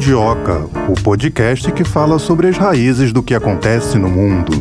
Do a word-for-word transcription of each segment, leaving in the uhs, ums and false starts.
Mundioca, o podcast que fala sobre as raízes do que acontece no mundo.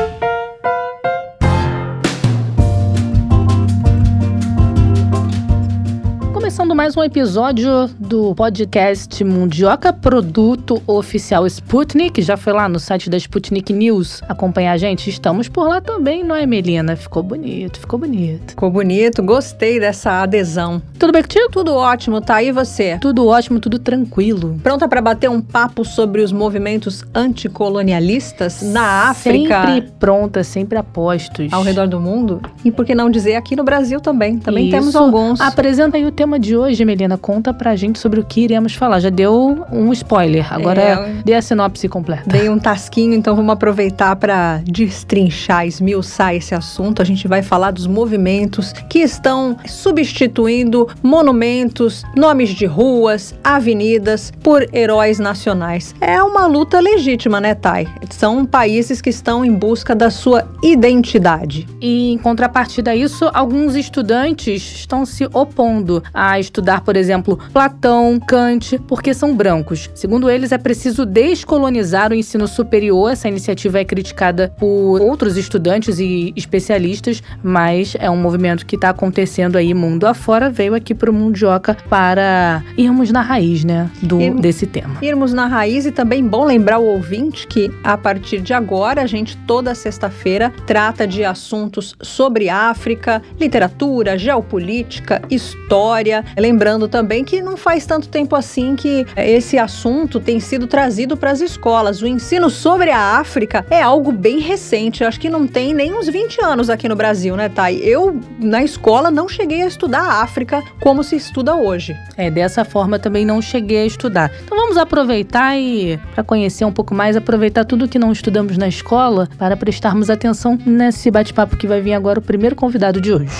Começando mais um episódio do podcast Mundioca, produto oficial Sputnik. Já foi lá no site da Sputnik News acompanhar a gente? Estamos por lá também, não é, Melina? Ficou bonito, ficou bonito. Ficou bonito, gostei dessa adesão. Tudo bem contigo? Tudo ótimo, tá? E você? Tudo ótimo, tudo tranquilo. Pronta para bater um papo sobre os movimentos anticolonialistas na África? Sempre pronta, sempre a postos. Ao redor do mundo? E por que não dizer aqui no Brasil também? Também Isso. Temos alguns. Apresenta aí o tema de hoje, Melina. Conta pra gente sobre o que iremos falar. Já deu um spoiler, agora é, dê a sinopse completa. Dei um tasquinho, então vamos aproveitar para destrinchar, esmiuçar esse assunto. A gente vai falar dos movimentos que estão substituindo monumentos, nomes de ruas, avenidas por heróis nacionais. É uma luta legítima, né, Thay? São países que estão em busca da sua identidade. E em contrapartida a isso, alguns estudantes estão se opondo a estudar, por exemplo, Platão, Kant, porque são brancos. Segundo eles, é preciso descolonizar o ensino superior. Essa iniciativa é criticada por outros estudantes e especialistas, mas é um movimento que está acontecendo aí mundo afora. Veio aqui para o Mundioca para irmos na raiz, né, do, Ir, desse tema. Irmos na raiz. E também bom lembrar o ouvinte que a partir de agora, a gente toda sexta-feira trata de assuntos sobre África, literatura, geopolítica, história. Lembrando também que não faz tanto tempo assim que esse assunto tem sido trazido para as escolas. O ensino sobre a África é algo bem recente. Eu acho que não tem nem uns vinte anos aqui no Brasil, né, Thay? Eu, na escola, não cheguei a estudar a África como se estuda hoje. É, dessa forma também não cheguei a estudar. Então vamos aproveitar e, para conhecer um pouco mais, aproveitar tudo que não estudamos na escola para prestarmos atenção nesse bate-papo que vai vir agora o primeiro convidado de hoje.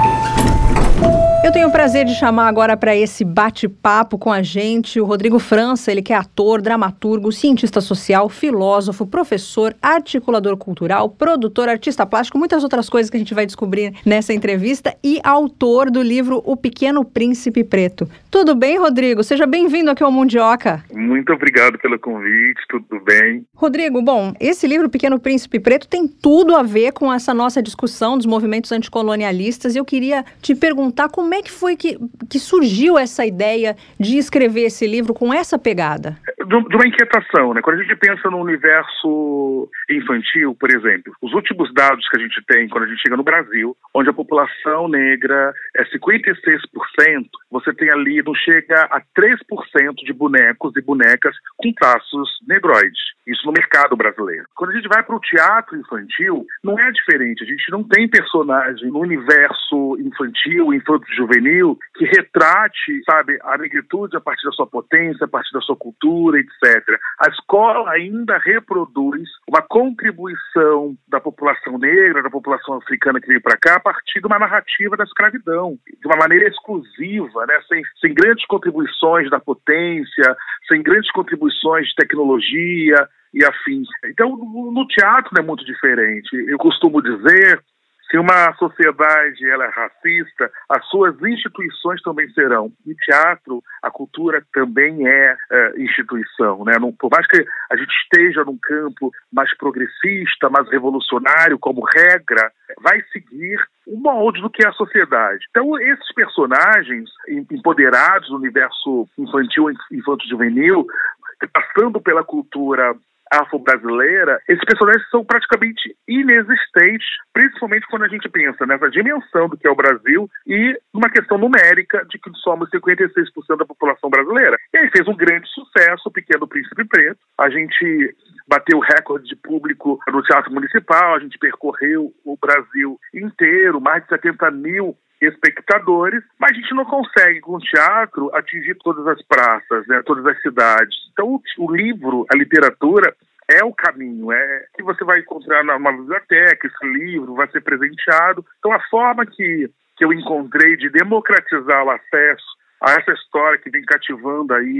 Eu tenho o prazer de chamar agora para esse bate-papo com a gente o Rodrigo França, ele que é ator, dramaturgo, cientista social, filósofo, professor, articulador cultural, produtor, artista plástico, muitas outras coisas que a gente vai descobrir nessa entrevista e autor do livro O Pequeno Príncipe Preto. Tudo bem, Rodrigo? Seja bem-vindo aqui ao Mundioca. Muito obrigado pelo convite, tudo bem? Rodrigo, bom, esse livro, O Pequeno Príncipe Preto, tem tudo a ver com essa nossa discussão dos movimentos anticolonialistas e eu queria te perguntar como Como é que foi que, que surgiu essa ideia de escrever esse livro com essa pegada? De uma inquietação, né? Quando a gente pensa no universo infantil, por exemplo, os últimos dados que a gente tem quando a gente chega no Brasil, onde a população negra é cinquenta e seis por cento, você tem ali, não chega a três por cento de bonecos e bonecas com traços negroides. Isso no mercado brasileiro. Quando a gente vai para o teatro infantil, não é diferente. A gente não tem personagem no universo infantil, infanto-juvenil, que retrate, sabe, a negritude a partir da sua potência, a partir da sua cultura, etcétera. A escola ainda reproduz uma contribuição da população negra, da população africana que veio para cá, a partir de uma narrativa da escravidão, de uma maneira exclusiva, né? sem, sem grandes contribuições da potência, sem grandes contribuições de tecnologia e afins. Então, no teatro não é muito diferente. Eu costumo dizer, se uma sociedade ela é racista, as suas instituições também serão. No teatro, a cultura também é, é instituição, né? Não, por mais que a gente esteja num campo mais progressista, mais revolucionário, como regra, vai seguir o molde do que é a sociedade. Então, esses personagens empoderados no universo infantil, infanto-juvenil, passando pela cultura afro-brasileira, esses personagens são praticamente inexistentes, principalmente quando a gente pensa nessa dimensão do que é o Brasil e numa questão numérica de que somos cinquenta e seis por cento da população brasileira. E aí fez um grande sucesso, O Pequeno Príncipe Preto. A gente bateu recorde de público no Teatro Municipal, a gente percorreu o Brasil inteiro, mais de setenta mil espectadores, mas a gente não consegue, com o teatro, atingir todas as praças, né, todas as cidades. Então, o, o livro, a literatura, é o caminho, é que você vai encontrar numa biblioteca, esse livro vai ser presenteado. Então, a forma que, que eu encontrei de democratizar o acesso a essa história que vem cativando aí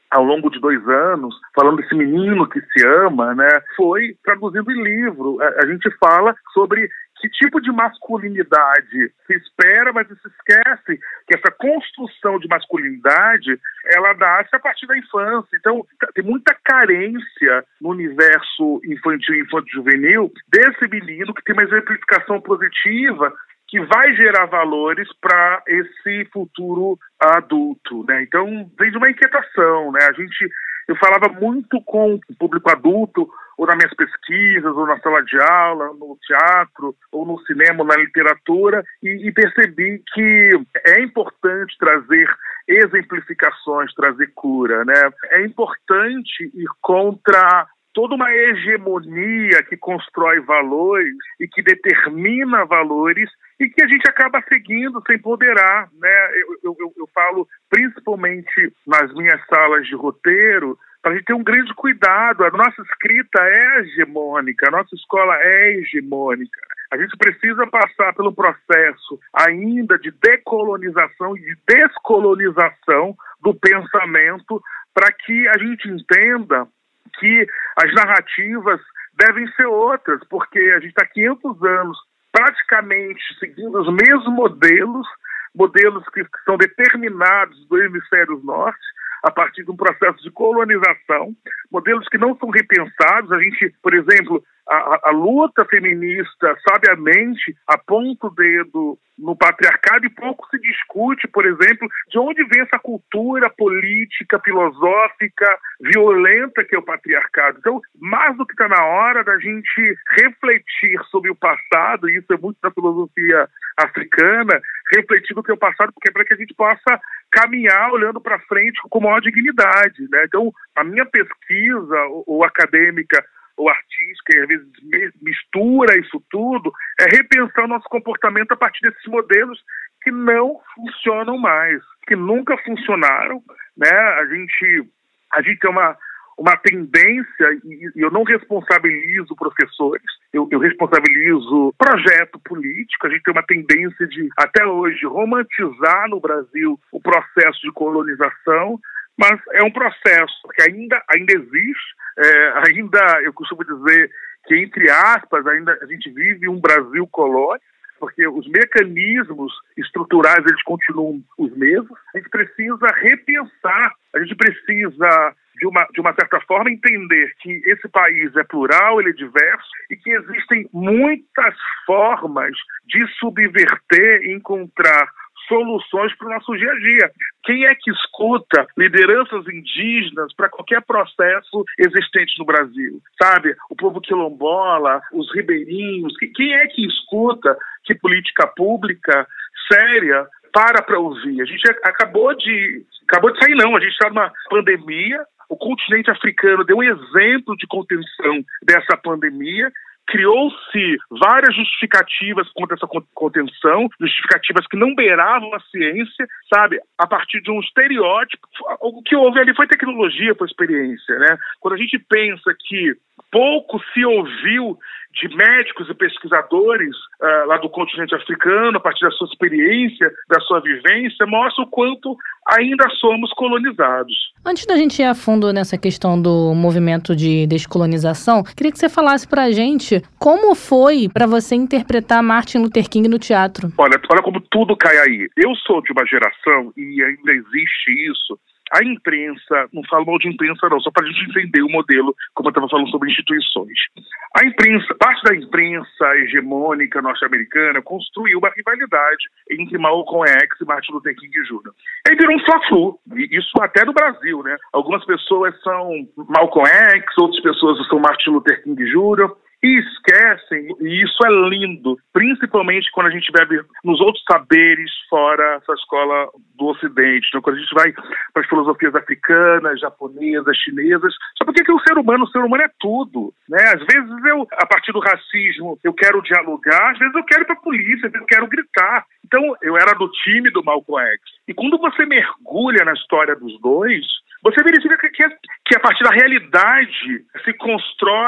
ao longo de dois anos, falando desse menino que se ama, né, foi traduzido em livro. A, a gente fala sobre que tipo de masculinidade se espera, mas se esquece que essa construção de masculinidade, ela dá-se a partir da infância. Então, tem muita carência no universo infantil e infanto-juvenil desse menino que tem uma exemplificação positiva que vai gerar valores para esse futuro adulto, né? Então, vem de uma inquietação, né? A gente, eu falava muito com o público adulto, ou nas minhas pesquisas, ou na sala de aula, no teatro, ou no cinema, ou na literatura, e, e percebi que é importante trazer exemplificações, trazer cura, né? É importante ir contra toda uma hegemonia que constrói valores e que determina valores e que a gente acaba seguindo sem ponderar, né? Eu, eu, eu falo principalmente nas minhas salas de roteiro, para a gente ter um grande cuidado. A nossa escrita é hegemônica, a nossa escola é hegemônica. A gente precisa passar pelo processo ainda de decolonização e de descolonização do pensamento para que a gente entenda que as narrativas devem ser outras, porque a gente está há quinhentos anos praticamente seguindo os mesmos modelos, modelos que, que são determinados do hemisfério norte, a partir de um processo de colonização, modelos que não são repensados. A gente, por exemplo, a, a luta feminista sabiamente aponta o dedo no patriarcado e pouco se discute, por exemplo, de onde vem essa cultura política, filosófica, violenta que é o patriarcado. Então, mais do que está na hora da gente refletir sobre o passado, e isso é muito da filosofia africana, refletir do que é o passado, porque é para que a gente possa caminhar olhando para frente com maior dignidade, né? Então, a minha pesquisa, ou, ou acadêmica, ou artística, e às vezes mistura isso tudo, é repensar o nosso comportamento a partir desses modelos que não funcionam mais, que nunca funcionaram, né? A gente, a gente tem uma, uma tendência, e eu não responsabilizo professores, eu, eu responsabilizo projeto político. A gente tem uma tendência de, até hoje, romantizar no Brasil o processo de colonização, mas é um processo que ainda, ainda existe, é, ainda, eu costumo dizer que, entre aspas, ainda a gente vive um Brasil colônia, porque os mecanismos estruturais eles continuam os mesmos. A gente precisa repensar, a gente precisa, de uma, de uma certa forma, entender que esse país é plural, ele é diverso, e que existem muitas formas de subverter e encontrar soluções para o nosso dia a dia. Quem é que escuta lideranças indígenas para qualquer processo existente no Brasil? Sabe? O povo quilombola, os ribeirinhos. Quem é que escuta que política pública séria para para ouvir? A gente acabou de, acabou de sair, não. A gente está numa pandemia. O continente africano deu um exemplo de contenção dessa pandemia. Criou-se várias justificativas contra essa contenção, justificativas que não beiravam a ciência, sabe? A partir de um estereótipo. O que houve ali foi tecnologia, foi experiência, né? Quando a gente pensa que pouco se ouviu de médicos e pesquisadores uh, lá do continente africano, a partir da sua experiência, da sua vivência, mostra o quanto ainda somos colonizados. Antes da gente ir a fundo nessa questão do movimento de descolonização, queria que você falasse pra gente como foi para você interpretar Martin Luther King no teatro. Olha, olha como tudo cai aí. Eu sou de uma geração, e ainda existe isso, a imprensa, não falo mal de imprensa não, só para a gente entender o modelo, como eu estava falando sobre instituições. A imprensa, parte da imprensa hegemônica norte-americana construiu uma rivalidade entre Malcolm X e Martin Luther King Júnior Aí virou um fla-flu, isso até no Brasil, né? Algumas pessoas são Malcolm X, outras pessoas são Martin Luther King Júnior E esquecem, e isso é lindo, principalmente quando a gente bebe nos outros saberes fora essa escola do Ocidente. Então, quando a gente vai para as filosofias africanas, japonesas, chinesas, sabe por que o ser humano, o ser humano é tudo, né? Às vezes eu, a partir do racismo, eu quero dialogar, às vezes eu quero ir para a polícia, às vezes eu quero gritar. Então, eu era do time do Malcolm X. E quando você mergulha na história dos dois, você verifica que, que a partir da realidade se constrói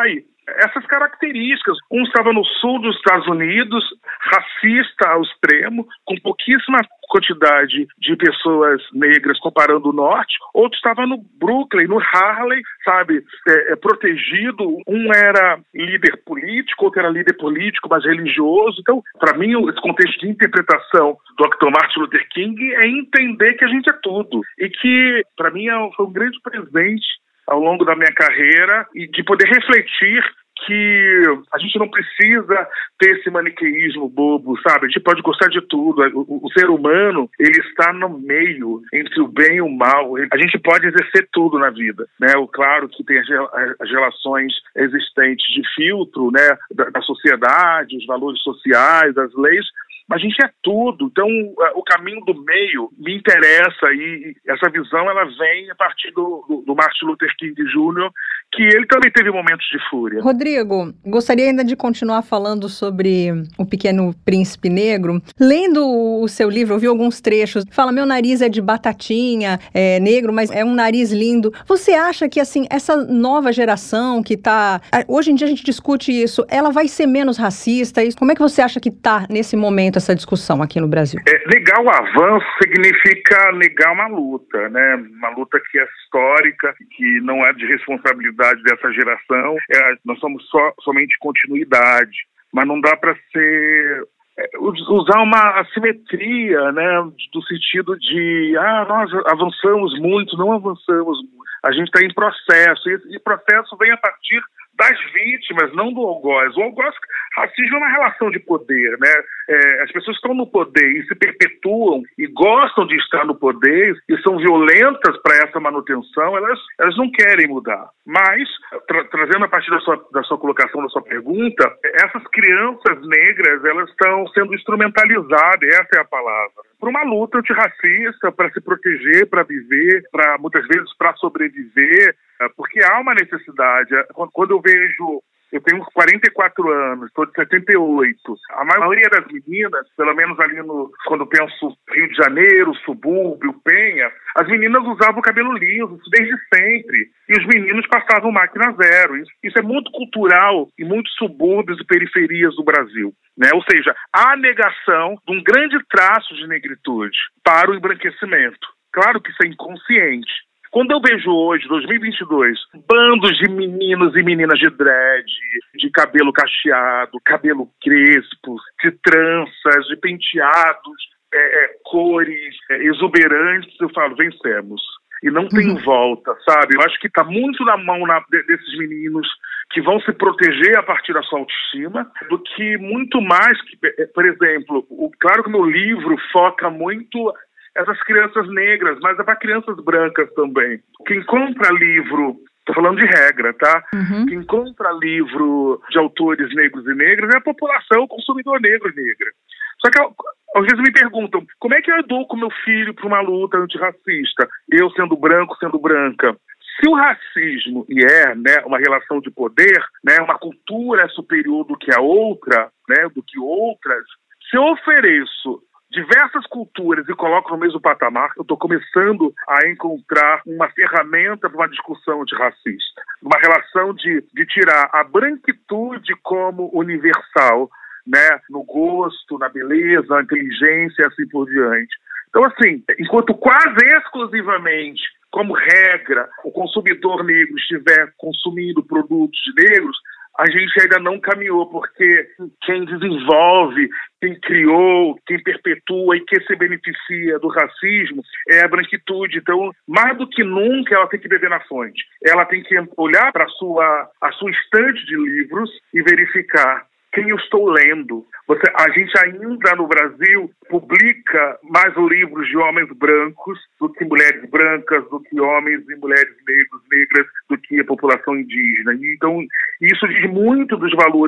essas características. Um estava no sul dos Estados Unidos, racista ao extremo, com pouquíssima quantidade de pessoas negras comparando o norte, outro estava no Brooklyn, no Harlem, sabe, é, é, protegido. Um era líder político, outro era líder político, mas religioso. Então, para mim, esse contexto de interpretação do doutor Martin Luther King é entender que a gente é tudo. E que, para mim, foi um grande presente ao longo da minha carreira e de poder refletir que a gente não precisa ter esse maniqueísmo bobo, sabe? A gente pode gostar de tudo. O, o ser humano, ele está no meio entre o bem e o mal. A gente pode exercer tudo na vida, né? O claro que tem as, as relações existentes de filtro, né? Da, da sociedade, os valores sociais, as leis. Mas a gente é tudo. Então, o caminho do meio me interessa e essa visão ela vem a partir do, do, do Martin Luther King Júnior, que ele também teve momentos de fúria. Rodrigo, gostaria ainda de continuar falando sobre O Pequeno Príncipe Negro. Lendo o seu livro, eu vi alguns trechos. Fala, meu nariz é de batatinha, é negro, mas é um nariz lindo. Você acha que, assim, essa nova geração que tá... Hoje em dia a gente discute isso, ela vai ser menos racista? Como é que você acha que tá, nesse momento, essa discussão aqui no Brasil? É, negar o avanço significa negar uma luta, né? Uma luta que é histórica, que não é de responsabilidade dessa geração. É, nós somos só, somente continuidade, mas não dá para ser é, usar uma assimetria, né? Do sentido de ah, nós avançamos muito, não avançamos muito. A gente está em processo, e esse processo vem a partir das vítimas, não do algoz. O algoz, racismo é uma relação de poder, né? É, as pessoas estão no poder e se perpetuam e gostam de estar no poder e são violentas para essa manutenção, elas, elas não querem mudar. Mas, tra- trazendo a partir da sua, da sua colocação, da sua pergunta, essas crianças negras, elas estão sendo instrumentalizadas, essa é a palavra, por uma luta antirracista, para se proteger, para viver, para muitas vezes para sobreviver, porque há uma necessidade. Quando eu vejo, eu tenho quarenta e quatro anos, estou de setenta e oito, a maioria das meninas, pelo menos ali no, quando eu penso Rio de Janeiro, subúrbio, Penha, as meninas usavam o cabelo liso, desde sempre, e os meninos passavam máquina zero. Isso, isso é muito cultural em muitos subúrbios e periferias do Brasil, né? Ou seja, há a negação de um grande traço de negritude para o embranquecimento. Claro que isso é inconsciente. Quando eu vejo hoje, dois mil e vinte e dois, bandos de meninos e meninas de dread, de cabelo cacheado, cabelo crespo, de tranças, de penteados, é, é, cores é, exuberantes, eu falo, vencemos. E não tem uhum. volta, sabe? Eu acho que está muito na mão na, desses meninos que vão se proteger a partir da sua autoestima, do que muito mais que, por exemplo, o, claro que o meu livro foca muito essas crianças negras, mas é para crianças brancas também. Quem compra livro, estou falando de regra, tá? Uhum. Quem compra livro de autores negros e negras é a população, o consumidor negro e negra. Só que às vezes me perguntam, como é que eu educo meu filho para uma luta antirracista? Eu sendo branco, sendo branca. Se o racismo e é, né, uma relação de poder, né, uma cultura é superior do que a outra, né, do que outras, se eu ofereço diversas culturas e coloco no mesmo patamar, eu estou começando a encontrar uma ferramenta para uma discussão antirracista. Uma relação de, de tirar a branquitude como universal, né, no gosto, na beleza, na inteligência e assim por diante. Então, assim, enquanto quase exclusivamente, como regra, o consumidor negro estiver consumindo produtos negros, a gente ainda não caminhou, porque quem desenvolve, quem criou, quem perpetua e quem se beneficia do racismo é a branquitude. Então, mais do que nunca, ela tem que beber na fonte. Ela tem que olhar para a sua, a sua estante de livros e verificar quem eu estou lendo. Você, a gente ainda no Brasil publica mais livros de homens brancos do que mulheres brancas, do que homens e mulheres negros, negras, do que a população indígena. Então, isso diz muito dos valores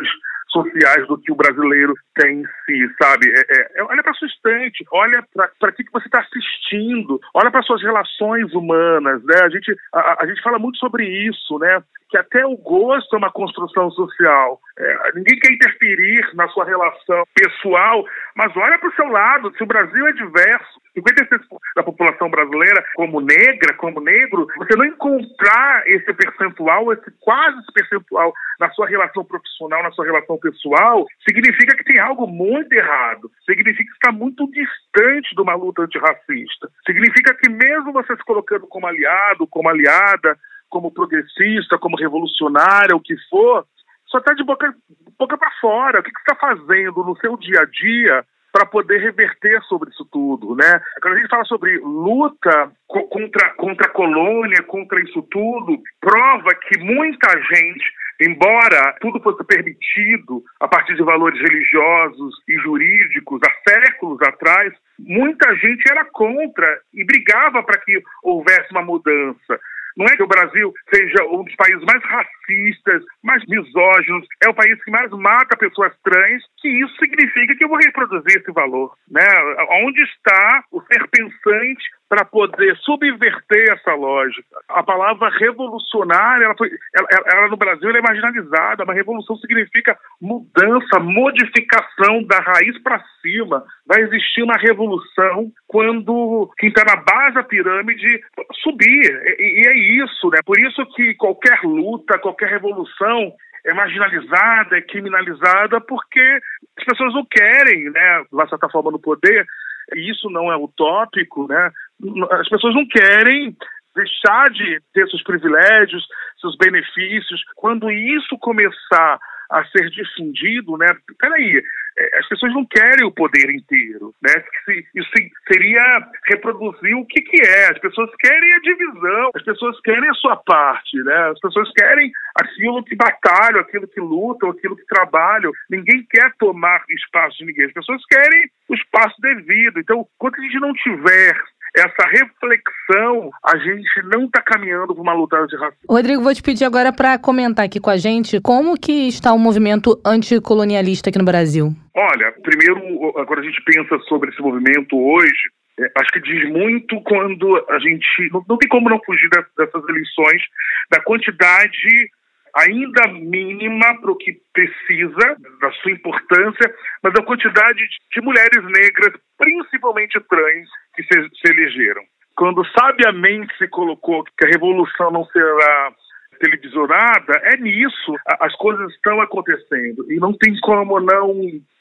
sociais do que o brasileiro tem em si, sabe? É, é, olha para sua estante, olha para o que você está assistindo, olha para suas relações humanas, né? A gente, a, a gente fala muito sobre isso, né? Que até o gosto é uma construção social. É, ninguém quer interferir na sua relação pessoal, mas olha para o seu lado, se o Brasil é diverso, cinquenta e seis por cento da população brasileira como negra, como negro, você não encontrar esse percentual, esse quase esse percentual na sua relação profissional, na sua relação pessoal, significa que tem algo muito errado, significa que está muito distante de uma luta antirracista, significa que mesmo você se colocando como aliado, como aliada, como progressista, como revolucionária, o que for, só está de boca, boca para fora. O que, que você está fazendo no seu dia a dia para poder reverter sobre isso tudo, né? Quando a gente fala sobre luta co- contra, contra a colônia, contra isso tudo, prova que muita gente, embora tudo fosse permitido a partir de valores religiosos e jurídicos há séculos atrás, muita gente era contra e brigava para que houvesse uma mudança. Não é que o Brasil seja um dos países mais racistas, mais misóginos, é o país que mais mata pessoas trans, que isso significa que eu vou reproduzir esse valor, né? Onde está o ser pensante para poder subverter essa lógica? A palavra revolucionária, ela, foi, ela, ela no Brasil ela é marginalizada, mas revolução significa mudança, modificação da raiz para cima. Vai existir uma revolução quando quem está na base da pirâmide subir, e, e é isso, né? Por isso que qualquer luta, qualquer revolução é marginalizada, é criminalizada, porque as pessoas não querem, né, de certa forma, no poder, e isso não é utópico, né? As pessoas não querem deixar de ter seus privilégios, seus benefícios. Quando isso começar a ser difundido, né? Peraí, as pessoas não querem o poder inteiro, né? Isso seria reproduzir o que que é. As pessoas querem a divisão, as pessoas querem a sua parte, né? As pessoas querem aquilo que batalham, aquilo que lutam, aquilo que trabalham. Ninguém quer tomar espaço de ninguém. As pessoas querem o espaço devido. Então, quando a gente não tiver essa reflexão, a gente não está caminhando para uma luta antirracista. Rodrigo, vou te pedir agora para comentar aqui com a gente como que está o movimento anticolonialista aqui no Brasil. Olha, primeiro, quando a gente pensa sobre esse movimento hoje, é, acho que diz muito quando a gente... Não, não tem como não fugir dessas eleições, da quantidade ainda mínima para o que precisa, da sua importância, mas a quantidade de mulheres negras, principalmente trans, que se, se elegeram. Quando sabiamente se colocou que a revolução não será televisionada, é nisso. As coisas estão acontecendo e não tem como não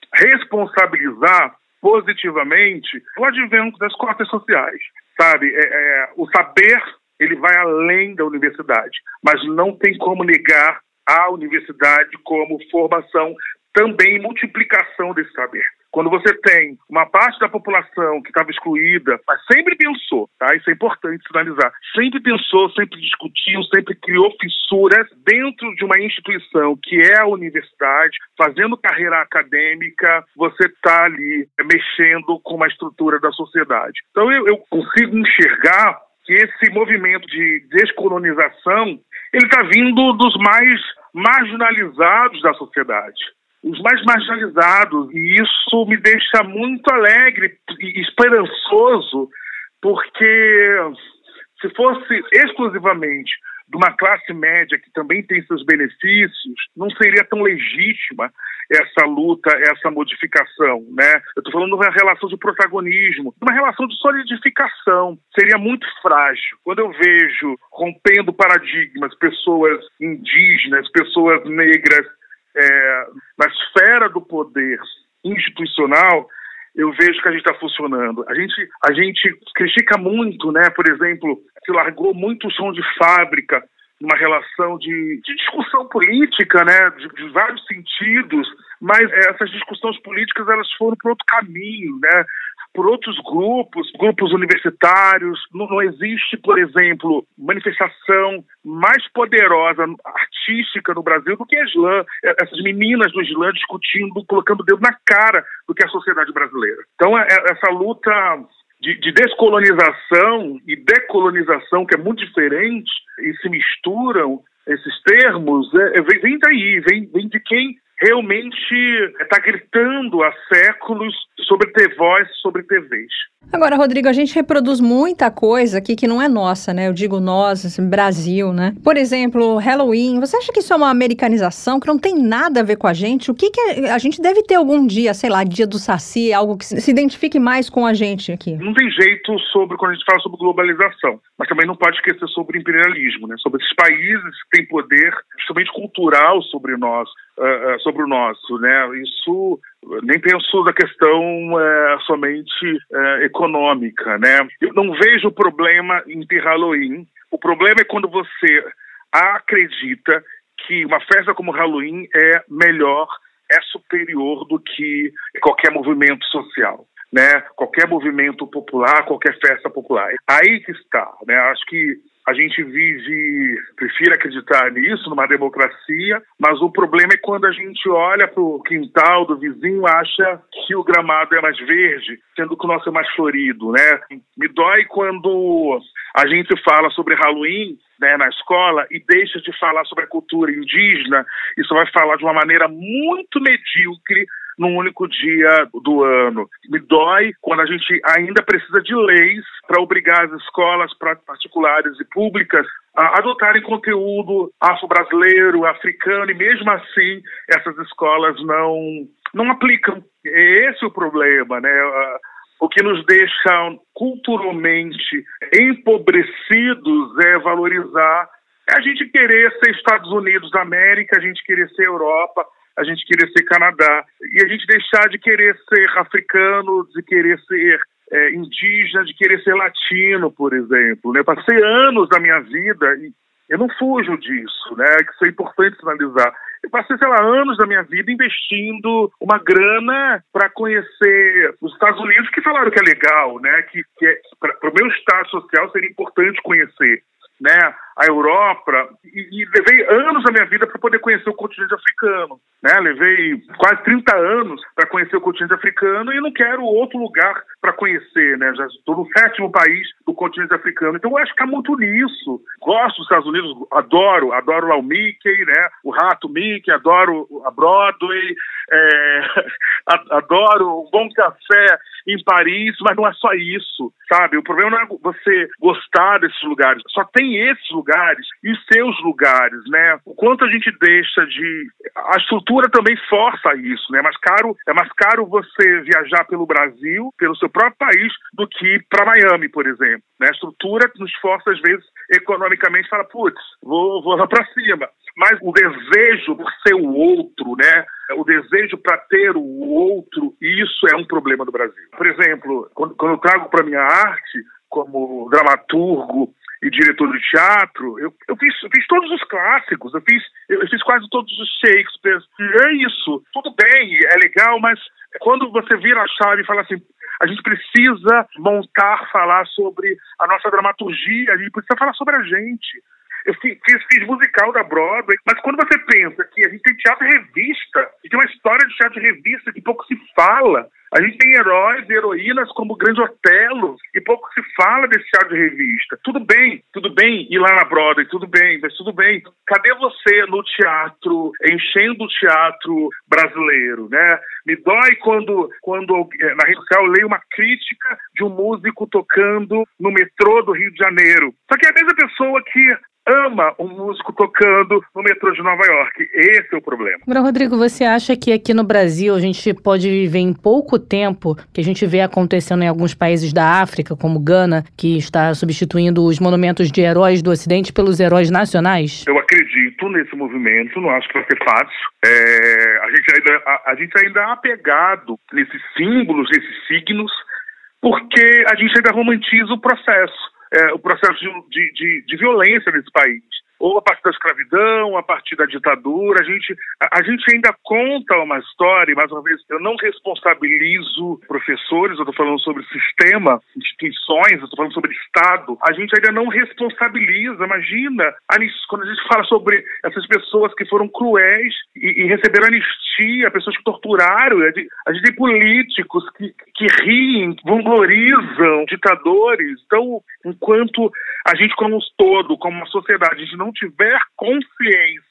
responsabilizar positivamente o advento das cotas sociais, sabe? É, é, o saber, ele vai além da universidade, mas não tem como negar a universidade como formação, também multiplicação desse saber. Quando você tem uma parte da população que estava excluída, mas sempre pensou, tá? Isso é importante sinalizar, sempre pensou, sempre discutiu, sempre criou fissuras dentro de uma instituição que é a universidade, fazendo carreira acadêmica, você está ali mexendo com uma estrutura da sociedade. Então eu, eu consigo enxergar que esse movimento de descolonização, ele está vindo dos mais marginalizados da sociedade. Os mais marginalizados, e isso me deixa muito alegre e esperançoso, porque se fosse exclusivamente de uma classe média que também tem seus benefícios, não seria tão legítima essa luta, essa modificação, né? Eu estou falando de uma relação de protagonismo, uma relação de solidificação. Seria muito frágil. Quando eu vejo rompendo paradigmas, pessoas indígenas, pessoas negras, É, na esfera do poder institucional, eu vejo que a gente está funcionando. A gente, a gente critica muito, né? Por exemplo, se largou muito o chão de fábrica numa relação de, de discussão política, né? De, de vários sentidos, mas essas discussões políticas elas foram por outro caminho, né? Por outros grupos, grupos universitários. Não, não existe, por exemplo, manifestação mais poderosa, artística no Brasil do que a slam. Essas meninas do slam discutindo, colocando o dedo na cara do que é a sociedade brasileira. Então, é, essa luta de, de descolonização e decolonização, que é muito diferente, e se misturam esses termos, é, vem, vem daí, vem, vem de quem realmente está gritando há séculos sobre ter voz, sobre ter vez. Agora, Rodrigo, a gente reproduz muita coisa aqui que não é nossa, né? Eu digo nós, assim, Brasil, né? Por exemplo, Halloween. Você acha que isso é uma americanização, que não tem nada a ver com a gente? O que que é, a gente deve ter algum dia, sei lá, dia do Saci, algo que se identifique mais com a gente aqui? Não tem jeito sobre quando a gente fala sobre globalização, mas também não pode esquecer sobre imperialismo, né? Sobre esses países que têm poder, justamente cultural sobre nós, uh, uh, sobre o nosso, né? Isso nem penso na questão uh, somente uh, econômica, né? Eu não vejo problema em ter Halloween. O problema é quando você acredita que uma festa como Halloween é melhor, é superior do que qualquer movimento social, né? Qualquer movimento popular, qualquer festa popular. Aí que está, né? Acho que a gente vive, prefiro acreditar nisso, numa democracia, mas o problema é quando a gente olha para o quintal do vizinho e acha que o gramado é mais verde, sendo que o nosso é mais florido, né? Me dói quando a gente fala sobre Halloween, né, na escola e deixa de falar sobre a cultura indígena, e só vai falar de uma maneira muito medíocre num único dia do ano. Me dói quando a gente ainda precisa de leis para obrigar as escolas particulares e públicas a adotarem conteúdo afro-brasileiro, africano, e mesmo assim essas escolas não, não aplicam. Esse é o problema, né? O que nos deixa culturalmente empobrecidos é valorizar, é a gente querer ser Estados Unidos da América, a gente querer ser Europa, a gente querer ser Canadá, e a gente deixar de querer ser africano, de querer ser é, indígena, de querer ser latino, por exemplo. Né? Eu passei anos da minha vida, e eu não fujo disso, né? Que isso é importante sinalizar. Eu passei, sei lá, anos da minha vida investindo uma grana para conhecer os Estados Unidos, que falaram que é legal, né? Que, que é, para o meu estado social seria importante conhecer, né? A Europa, e, e levei anos da minha vida para poder conhecer o continente africano, né? Levei quase trinta anos para conhecer o continente africano e não quero outro lugar para conhecer, né? Já estou no sétimo país do continente africano, então eu acho que há muito nisso. Gosto dos Estados Unidos, adoro, adoro lá o Mickey, né? O rato Mickey, adoro a Broadway, é, adoro um bom café em Paris, mas não é só isso, sabe? O problema não é você gostar desses lugares, só tem esses lugares e seus lugares, né? O quanto a gente deixa de... A estrutura também força isso, né? É mais caro, é mais caro você viajar pelo Brasil, pelo seu próprio país, do que para Miami, por exemplo, né? A estrutura nos força, às vezes, economicamente, fala, putz, vou, vou lá para cima. Mas o desejo por ser o outro, né? O desejo para ter o outro, isso é um problema do Brasil. Por exemplo, quando, quando eu trago para minha arte, como dramaturgo e diretor de teatro, eu, eu, fiz, eu fiz todos os clássicos, eu fiz, eu fiz quase todos os Shakespeare. E é isso, tudo bem, é legal, mas quando você vira a chave e fala assim, a gente precisa montar, falar sobre a nossa dramaturgia, a gente precisa falar sobre a gente. Eu fiz, fiz, fiz musical da Broadway, mas quando você pensa que a gente tem teatro e revista, e tem uma história de teatro e revista que pouco se fala, a gente tem heróis e heroínas como o Grande Otelo, e pouco se fala desse teatro de revista. Tudo bem, tudo bem ir lá na Broadway, tudo bem, mas tudo bem. Cadê você no teatro, enchendo o teatro brasileiro, né? Me dói quando, quando na rede social eu leio uma crítica de um músico tocando no metrô do Rio de Janeiro. Só que é a mesma pessoa que ama um músico tocando no metrô de Nova York. Esse é o problema. Agora, Rodrigo, você acha que aqui no Brasil a gente pode viver em pouco tempo, que a gente vê acontecendo em alguns países da África, como Gana, que está substituindo os monumentos de heróis do Ocidente pelos heróis nacionais? Eu acredito nesse movimento, não acho que vai ser fácil. É, a, gente ainda, a, a gente ainda é apegado nesses símbolos, nesses signos, porque a gente ainda romantiza o processo. É, o processo de, de, de violência nesse país. Ou a partir da escravidão, a partir da ditadura. A gente, a, a gente ainda conta uma história, e mais uma vez, eu não responsabilizo professores, eu estou falando sobre sistema, instituições, eu estou falando sobre Estado. A gente ainda não responsabiliza, imagina, quando a gente fala sobre essas pessoas que foram cruéis e, e receberam anistia, pessoas que torturaram, a gente, a gente tem políticos que, que riem, vanglorizam ditadores. Então, enquanto a gente como um todo, como uma sociedade, a gente não tiver consciência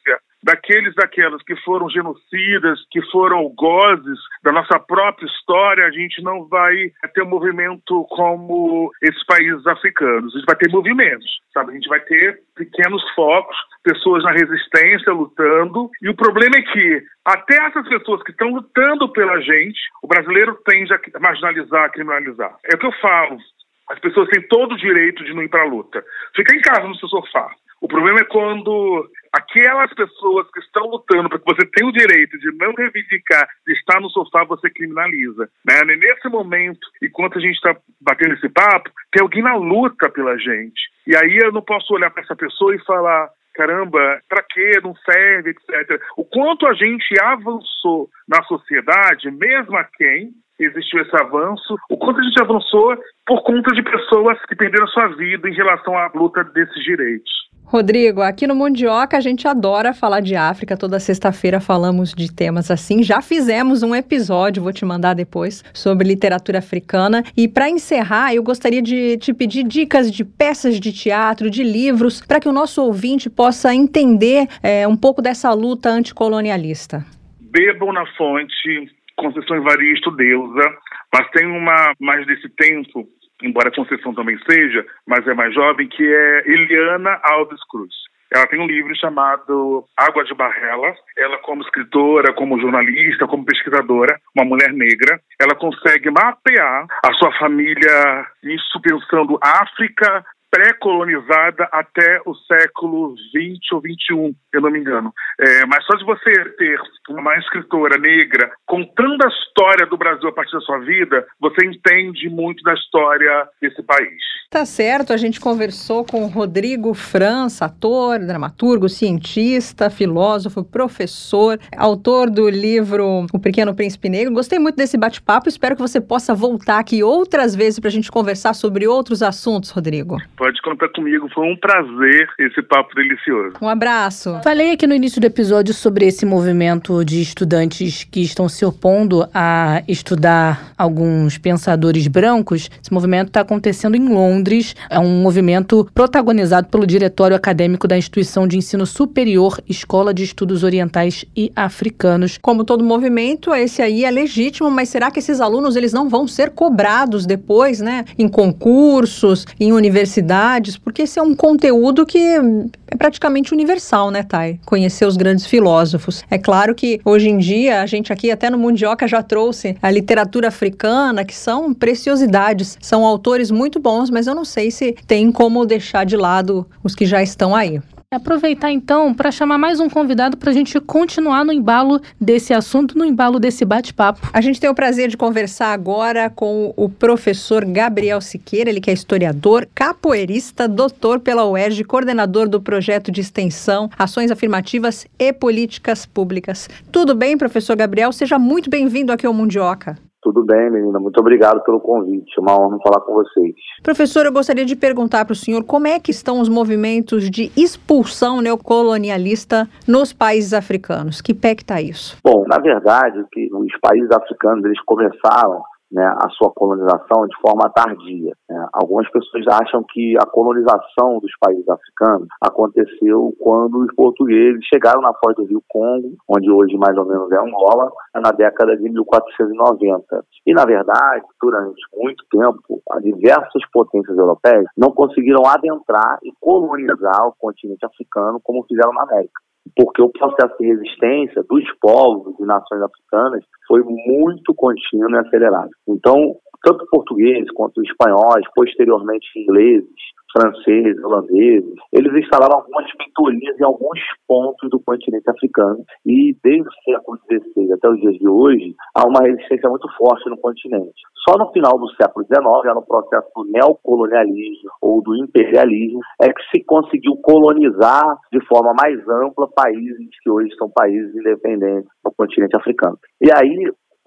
daqueles daquelas que foram genocidas, que foram algozes da nossa própria história, a gente não vai ter um movimento como esses países africanos. A gente vai ter movimentos, sabe? A gente vai ter pequenos focos, pessoas na resistência lutando, e o problema é que até essas pessoas que estão lutando pela gente, o brasileiro tende a marginalizar, a criminalizar. É o que eu falo. As pessoas têm todo o direito de não ir para a luta. Fica em casa no seu sofá. O problema é quando aquelas pessoas que estão lutando para que você tenha o direito de não reivindicar, de estar no sofá, você criminaliza. Né? Nesse momento, enquanto a gente está batendo esse papo, tem alguém na luta pela gente. E aí eu não posso olhar para essa pessoa e falar, caramba, pra quê? Não serve, etcétera. O quanto a gente avançou na sociedade, mesmo a quem existiu esse avanço, o quanto a gente avançou por conta de pessoas que perderam sua vida em relação à luta desses direitos. Rodrigo, aqui no Mundioca a gente adora falar de África, toda sexta-feira falamos de temas assim, já fizemos um episódio, vou te mandar depois, sobre literatura africana, e para encerrar eu gostaria de te pedir dicas de peças de teatro, de livros, para que o nosso ouvinte possa entender é, um pouco dessa luta anticolonialista. Bebam na fonte, Conceição Evaristo, deusa, mas tem uma mais desse tempo, embora Conceição também seja, mas é mais jovem, que é Eliana Alves Cruz. Ela tem um livro chamado Água de Barrela. Ela, como escritora, como jornalista, como pesquisadora, uma mulher negra, ela consegue mapear a sua família, isso pensando África pré-colonizada até o século vinte ou vinte e um, eu não me engano. É, mas só de você ter uma escritora negra contando a história do Brasil a partir da sua vida, você entende muito da história desse país. Tá certo, a gente conversou com o Rodrigo França, ator, dramaturgo, cientista, filósofo, professor, autor do livro O Pequeno Príncipe Negro. Gostei muito desse bate-papo, espero que você possa voltar aqui outras vezes para a gente conversar sobre outros assuntos, Rodrigo. Pode contar comigo, foi um prazer esse papo delicioso. Um abraço. Falei aqui no início do episódio sobre esse movimento de estudantes que estão se opondo a estudar alguns pensadores brancos. Esse movimento está acontecendo em Londres. É um movimento protagonizado pelo Diretório Acadêmico da Instituição de Ensino Superior, Escola de Estudos Orientais e Africanos. Como todo movimento, esse aí é legítimo, mas será que esses alunos eles não vão ser cobrados depois, né? Em concursos, em universidades? Porque esse é um conteúdo que é praticamente universal, né, Thay? Conhecer os grandes filósofos. É claro que hoje em dia, a gente aqui até no Mundioca já trouxe a literatura africana, que são preciosidades, são autores muito bons, mas eu não sei se tem como deixar de lado os que já estão aí. Aproveitar então para chamar mais um convidado para a gente continuar no embalo desse assunto, no embalo desse bate-papo. A gente tem o prazer de conversar agora com o professor Gabriel Siqueira, ele que é historiador, capoeirista, doutor pela U E R J, coordenador do projeto de extensão, ações afirmativas e políticas públicas. Tudo bem, professor Gabriel? Seja muito bem-vindo aqui ao Mundioca. Tudo bem, menina. Muito obrigado pelo convite. É uma honra falar com vocês. Professor, eu gostaria de perguntar para o senhor como é que estão os movimentos de expulsão neocolonialista nos países africanos. Que pé que está isso? Bom, na verdade, que os países africanos eles começaram, né, a sua colonização de forma tardia. Né? Algumas pessoas acham que a colonização dos países africanos aconteceu quando os portugueses chegaram na foz do Rio Congo, onde hoje mais ou menos é Angola, na década de mil quatrocentos e noventa. E, na verdade, durante muito tempo, diversas potências europeias não conseguiram adentrar e colonizar o continente africano como fizeram na América. Porque o processo de resistência dos povos e nações africanas foi muito contínuo e acelerado. Então, tanto portugueses quanto espanhóis, posteriormente ingleses, franceses, holandeses, eles instalaram algumas feitorias em alguns pontos do continente africano e desde o século dezesseis até os dias de hoje há uma resistência muito forte no continente. Só no final do século dezenove, já no processo do neocolonialismo ou do imperialismo, é que se conseguiu colonizar de forma mais ampla países que hoje são países independentes no continente africano. E aí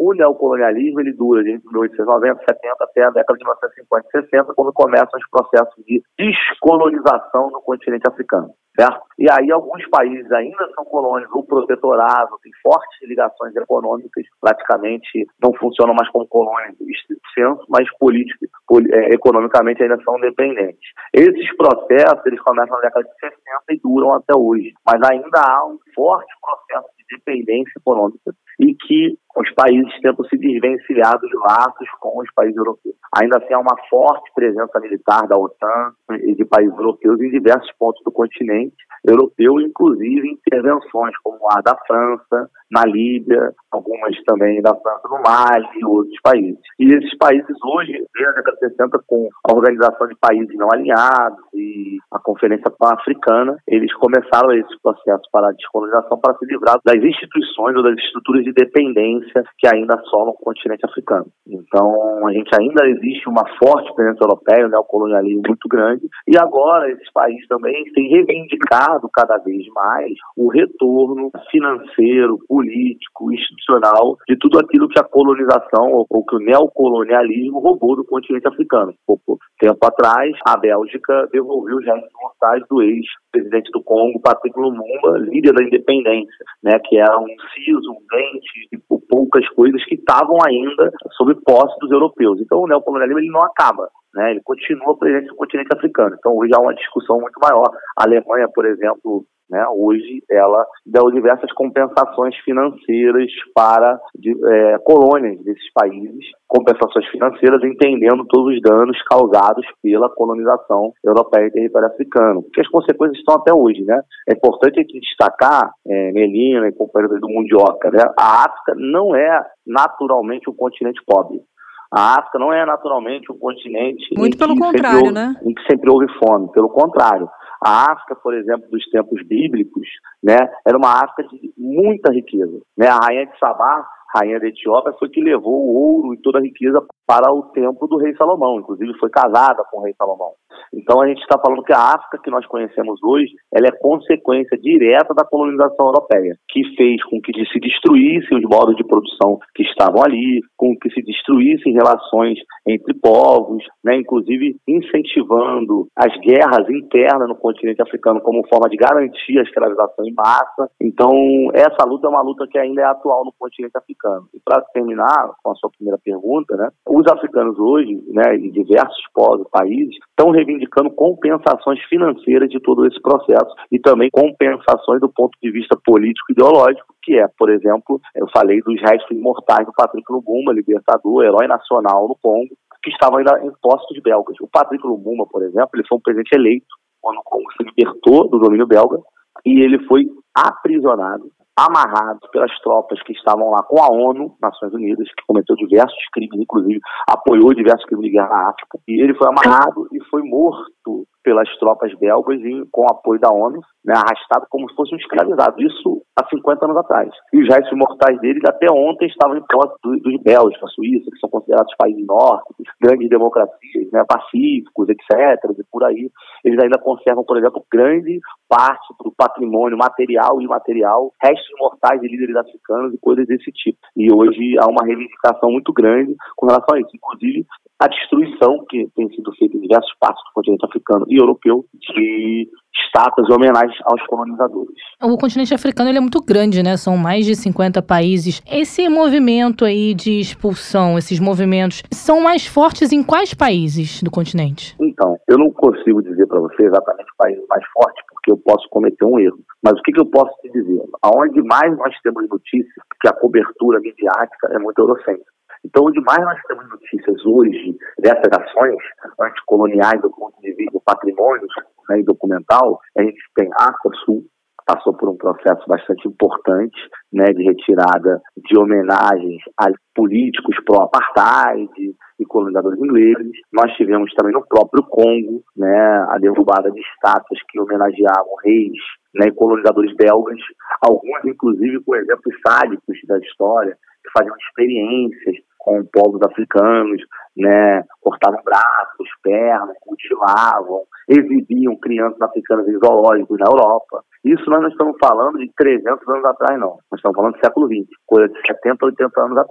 o neocolonialismo ele dura de mil oitocentos e noventa, setenta até a década de mil novecentos e cinquenta e sessenta, quando começam os processos de descolonização no continente africano, certo? E aí alguns países ainda são colônias ou protetorados, têm fortes ligações econômicas, praticamente não funcionam mais como colônias em estrito senso, mas político, é, economicamente ainda são dependentes. Esses processos eles começam na década de sessenta e duram até hoje, mas ainda há um forte processo de dependência econômica e que os países tentam se desvencilhar dos laços com os países europeus. Ainda assim, há uma forte presença militar da OTAN e de países europeus em diversos pontos do continente europeu, inclusive intervenções como a da França na Líbia, algumas também da França no Mali e outros países. E esses países hoje, desde a década de sessenta, com a Organização de Países Não Alinhados e a Conferência Pan-Africana, eles começaram esse processo para a descolonização para se livrar das instituições ou das estruturas de dependência que ainda assolam o continente africano. Então, a gente ainda existe uma forte presença europeia, um neocolonialismo muito grande, e agora esses países também têm reivindicado cada vez mais o retorno financeiro, político, institucional de tudo aquilo que a colonização ou, ou que o neocolonialismo roubou do continente africano. Pouco tempo atrás, a Bélgica devolveu os restos mortais do ex-presidente do Congo, Patrice Lumumba, líder da independência, né, que era um siso, um dente e poucas coisas que estavam ainda sob posse dos europeus. Então o neocolonialismo ele não acaba, né, ele continua presente no continente africano. Então hoje há uma discussão muito maior. A Alemanha, por exemplo, né, hoje ela deu diversas compensações financeiras para de, é, colônias desses países, compensações financeiras entendendo todos os danos causados pela colonização europeia em território africano, porque as consequências estão até hoje, né? É importante aqui destacar, é, Melina e companheiros do Mundioca, né? A África não é naturalmente um continente pobre. A África não é naturalmente um continente muito pelo contrário, houve, né? em que sempre houve fome, pelo contrário. A África, por exemplo, dos tempos bíblicos, né, era uma África de muita riqueza, né? A rainha de Sabá, rainha da Etiópia, foi que levou o ouro e toda a riqueza para o templo do rei Salomão, inclusive foi casada com o rei Salomão. Então a gente está falando que a África que nós conhecemos hoje, ela é consequência direta da colonização europeia, que fez com que se destruíssem os modos de produção que estavam ali, com que se destruíssem relações entre povos, né, inclusive incentivando as guerras internas no continente africano como forma de garantir a escravização em massa. Então essa luta é uma luta que ainda é atual no continente africano. E para terminar com a sua primeira pergunta, né, os africanos hoje, né, em diversos povos, países, estão reivindicando compensações financeiras de todo esse processo e também compensações do ponto de vista político e ideológico, que é, por exemplo, eu falei dos restos mortais do Patrice Lumumba, libertador, herói nacional no Congo, que estavam ainda em posse dos belgas. O Patrice Lumumba, por exemplo, ele foi um presidente eleito quando o Congo se libertou do domínio belga e ele foi aprisionado, amarrado pelas tropas que estavam lá com a ONU, Nações Unidas, que cometeu diversos crimes, inclusive apoiou diversos crimes de guerra na África, e ele foi amarrado e foi morto pelas tropas belgas e com apoio da ONU, né, arrastado como se fosse um escravizado, isso há cinquenta anos atrás. E os restos mortais dele até ontem estavam em posse do, dos belgas, da Suíça, que são considerados países nórdicos, grandes democracias, né, pacíficos, etcétera, e por aí. Eles ainda conservam, por exemplo, grande parte do patrimônio material e imaterial, restos mortais de líderes africanos e coisas desse tipo. E hoje há uma reivindicação muito grande com relação a isso. Inclusive, a destruição que tem sido feita em diversos partes do continente africano e europeu de estátuas e homenagens aos colonizadores. O continente africano ele é muito grande, né? São mais de cinquenta países. Esse movimento aí de expulsão, esses movimentos, são mais fortes em quais países do continente? Então, eu não consigo dizer para você exatamente o país mais forte, porque eu posso cometer um erro. Mas o que, que eu posso te dizer? Aonde mais nós temos notícias, porque a cobertura midiática é muito eurocêntrica. Então, onde mais nós temos notícias hoje dessas ações anticoloniais do ponto de vista do patrimônio, né, e documental, a gente tem a África Sul, passou por um processo bastante importante, né, de retirada de homenagens a políticos pró-apartheid e colonizadores ingleses. Nós tivemos também no próprio Congo, né, a derrubada de estátuas que homenageavam reis, né, e colonizadores belgas, alguns inclusive com exemplos sádicos da história, que faziam experiências com povos africanos, né, cortavam braços, pernas, mutilavam, exibiam crianças africanas em zoológicos na Europa. Isso nós não estamos falando de trezentos anos atrás, não. Nós estamos falando do século vinte, coisa de setenta, oitenta anos atrás.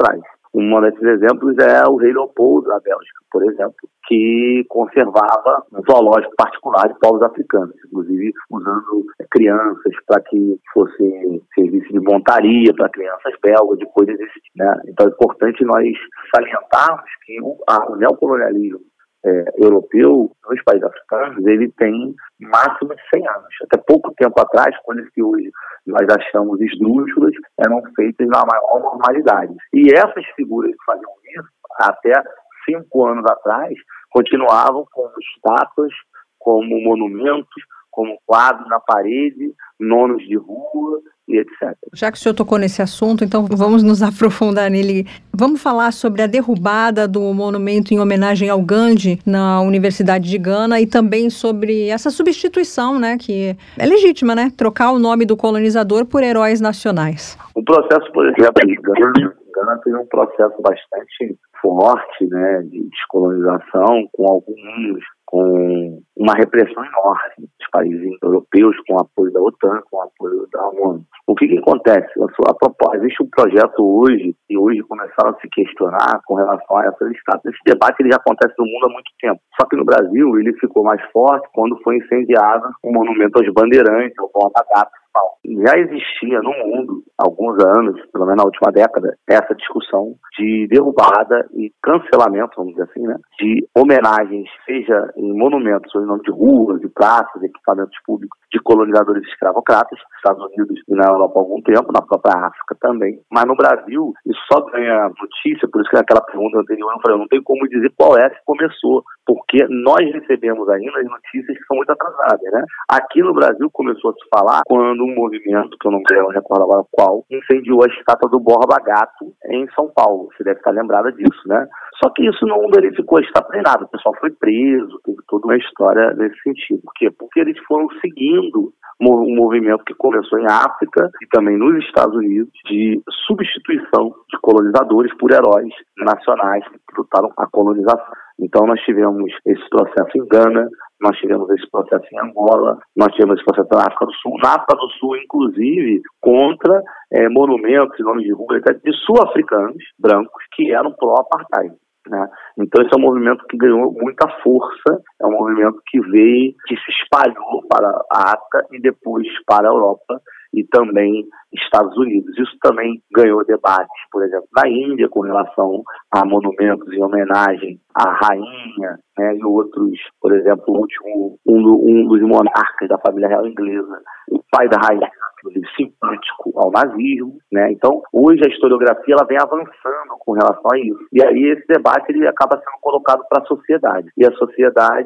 Um desses exemplos é o rei Leopoldo, da Bélgica, por exemplo, que conservava um zoológico particular de povos africanos, inclusive usando crianças para que fosse serviço de montaria para crianças belgas, de coisas desse tipo, né? Então é importante nós salientarmos que o, a, o neocolonialismo É, europeu, nos países africanos, ele tem máximo de cem anos. Até pouco tempo atrás, coisas que hoje nós achamos esdrúxulas, eram feitas na maior normalidade. E essas figuras que faziam isso, até cinco anos atrás, continuavam como estátuas, como monumentos, como quadros na parede, nomes de rua e etcétera. Já que o senhor tocou nesse assunto, então vamos nos aprofundar nele. Vamos falar sobre a derrubada do monumento em homenagem ao Gandhi na Universidade de Gana e também sobre essa substituição, né, que é legítima, né? Trocar o nome do colonizador por heróis nacionais. O processo, por exemplo, de Gana, Gana teve um processo bastante forte, né, de descolonização, com alguns com uma repressão enorme dos países europeus, com o apoio da OTAN, com o apoio da ONU. O que, que acontece? A, a, existe um projeto hoje, e hoje começaram a se questionar com relação a essas estátuas. Esse debate ele já acontece no mundo há muito tempo. Só que no Brasil ele ficou mais forte quando foi incendiado um monumento aos bandeirantes, ao Borba Gato. Já existia no mundo, há alguns anos, pelo menos na última década, essa discussão de derrubada e cancelamento, vamos dizer assim, né, de homenagens, seja em monumentos ou em nome de ruas, de praças, equipamentos públicos, de colonizadores escravocratas, nos Estados Unidos e na Europa há algum tempo, na própria África também. Mas no Brasil, isso só ganha notícia, por isso que naquela pergunta anterior eu falei, eu não tenho como dizer qual é que começou, porque nós recebemos ainda as notícias que são muito atrasadas, né? Aqui no Brasil começou a se falar quando um movimento, que eu não me recordo agora qual, incendiou a estátua do Borba Gato em São Paulo. Você deve estar lembrada disso, né? Só que isso não verificou a estátua nem nada. O pessoal foi preso, teve toda uma história nesse sentido. Por quê? Porque eles foram seguindo um movimento que começou em África e também nos Estados Unidos de substituição de colonizadores por heróis nacionais que lutaram a colonização. Então nós tivemos esse processo em Gana, nós tivemos esse processo em Angola, nós tivemos esse processo na África do Sul, na África do Sul, inclusive, contra é, monumentos e nomes de rua de sul-africanos brancos que eram pró-apartheid. Né? Então esse é um movimento que ganhou muita força, é um movimento que veio, que se espalhou para a África e depois para a Europa e também Estados Unidos. Isso também ganhou debates, por exemplo, na Índia, com relação a monumentos em homenagem à rainha, né, e outros, por exemplo, o último, um, do, um dos monarcas da família real inglesa, o pai da rainha, inclusive simpático ao nazismo, né? Então, hoje a historiografia ela vem avançando com relação a isso. E aí esse debate ele acaba sendo colocado para a sociedade. E a sociedade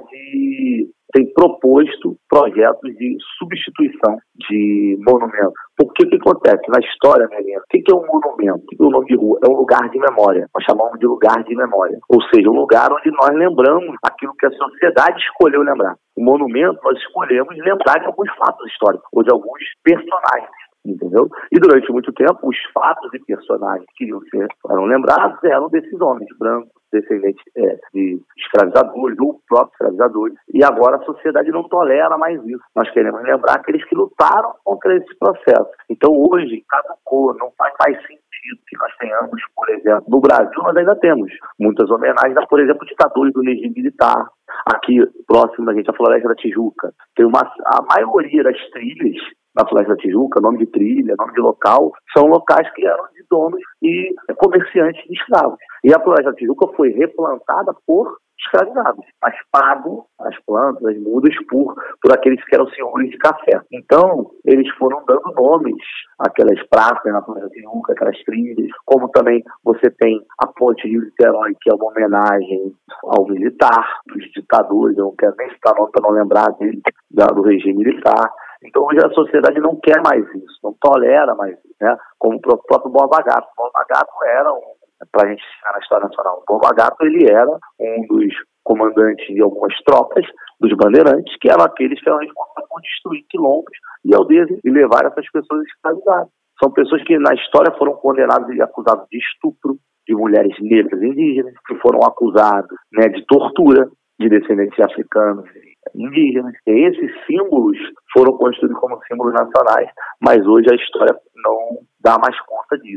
tem proposto projetos de substituição de monumentos. Por que que acontece? Na história, Melina, o que que é um monumento? O que que é um nome de rua? É um lugar de memória. Nós chamamos de lugar de memória. Ou seja, um lugar onde nós lembramos aquilo que a sociedade escolheu lembrar. O monumento, nós escolhemos lembrar de alguns fatos históricos ou de alguns personagens. Entendeu? E durante muito tempo, os fatos e personagens que queriam ser eram lembrados eram desses homens brancos, descendentes é, de escravizadores, ou próprios escravizadores. E agora a sociedade não tolera mais isso. Nós queremos lembrar aqueles que lutaram contra esse processo. Então hoje, caducou, não faz mais sentido que nós tenhamos, por exemplo, no Brasil nós ainda temos muitas homenagens a, por exemplo, ditadores do regime militar. Aqui, próximo da gente, a Floresta da Tijuca, tem uma, a maioria das trilhas na Floresta da Tijuca, nome de trilha, nome de local, são locais que eram de donos e comerciantes de escravos. E a Floresta da Tijuca foi replantada por escravizados, mas pago as plantas, as mudas, por, por aqueles que eram senhores de café. Então, eles foram dando nomes àquelas praças na Floresta da Tijuca, aquelas trilhas, como também você tem a Ponte Rio-Niterói, que é uma homenagem ao militar, dos ditadores, eu não quero nem citar nome para não lembrar dele, do regime militar. Então hoje a sociedade não quer mais isso, não tolera mais isso, né? Como o próprio Borba Gato. O Borba Gato era, um, para a gente chegar na história nacional, o Borba Gato ele era um dos comandantes de algumas tropas dos bandeirantes, que eram aqueles que eram responsáveis por destruir quilombos e aldeias e levar essas pessoas escravizadas. São pessoas que na história foram condenadas e acusadas de estupro de mulheres negras e indígenas, que foram acusados, né, de tortura de descendentes africanos indígenas. E esses símbolos foram construídos como símbolos nacionais, mas hoje a história não dá mais conta disso.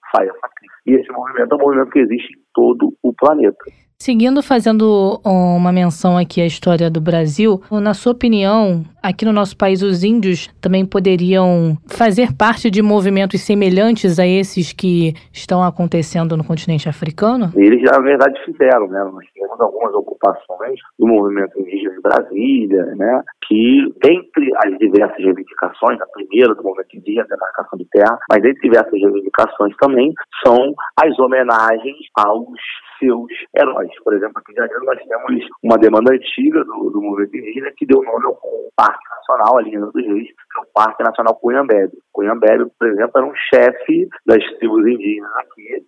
faz essa crítica. E esse movimento é um movimento que existe em todo o planeta. Seguindo, fazendo uma menção aqui à história do Brasil, na sua opinião, aqui no nosso país, os índios também poderiam fazer parte de movimentos semelhantes a esses que estão acontecendo no continente africano? Eles, na verdade, fizeram, né? Nós tivemos algumas ocupações do movimento indígena de Brasília, né? Que, dentre as diversas reivindicações, a primeira do movimento indígena, a demarcação de terra, mas dentre diversas reivindicações também, são as homenagens aos seus heróis. Por exemplo, aqui em Janeiro nós temos uma demanda antiga do, do movimento indígena que deu nome ao Parque Nacional, ali em Angra dos Reis, que é o Parque Nacional Cunhambebe. Cunhambebe, por exemplo, era um chefe das tribos indígenas aqui,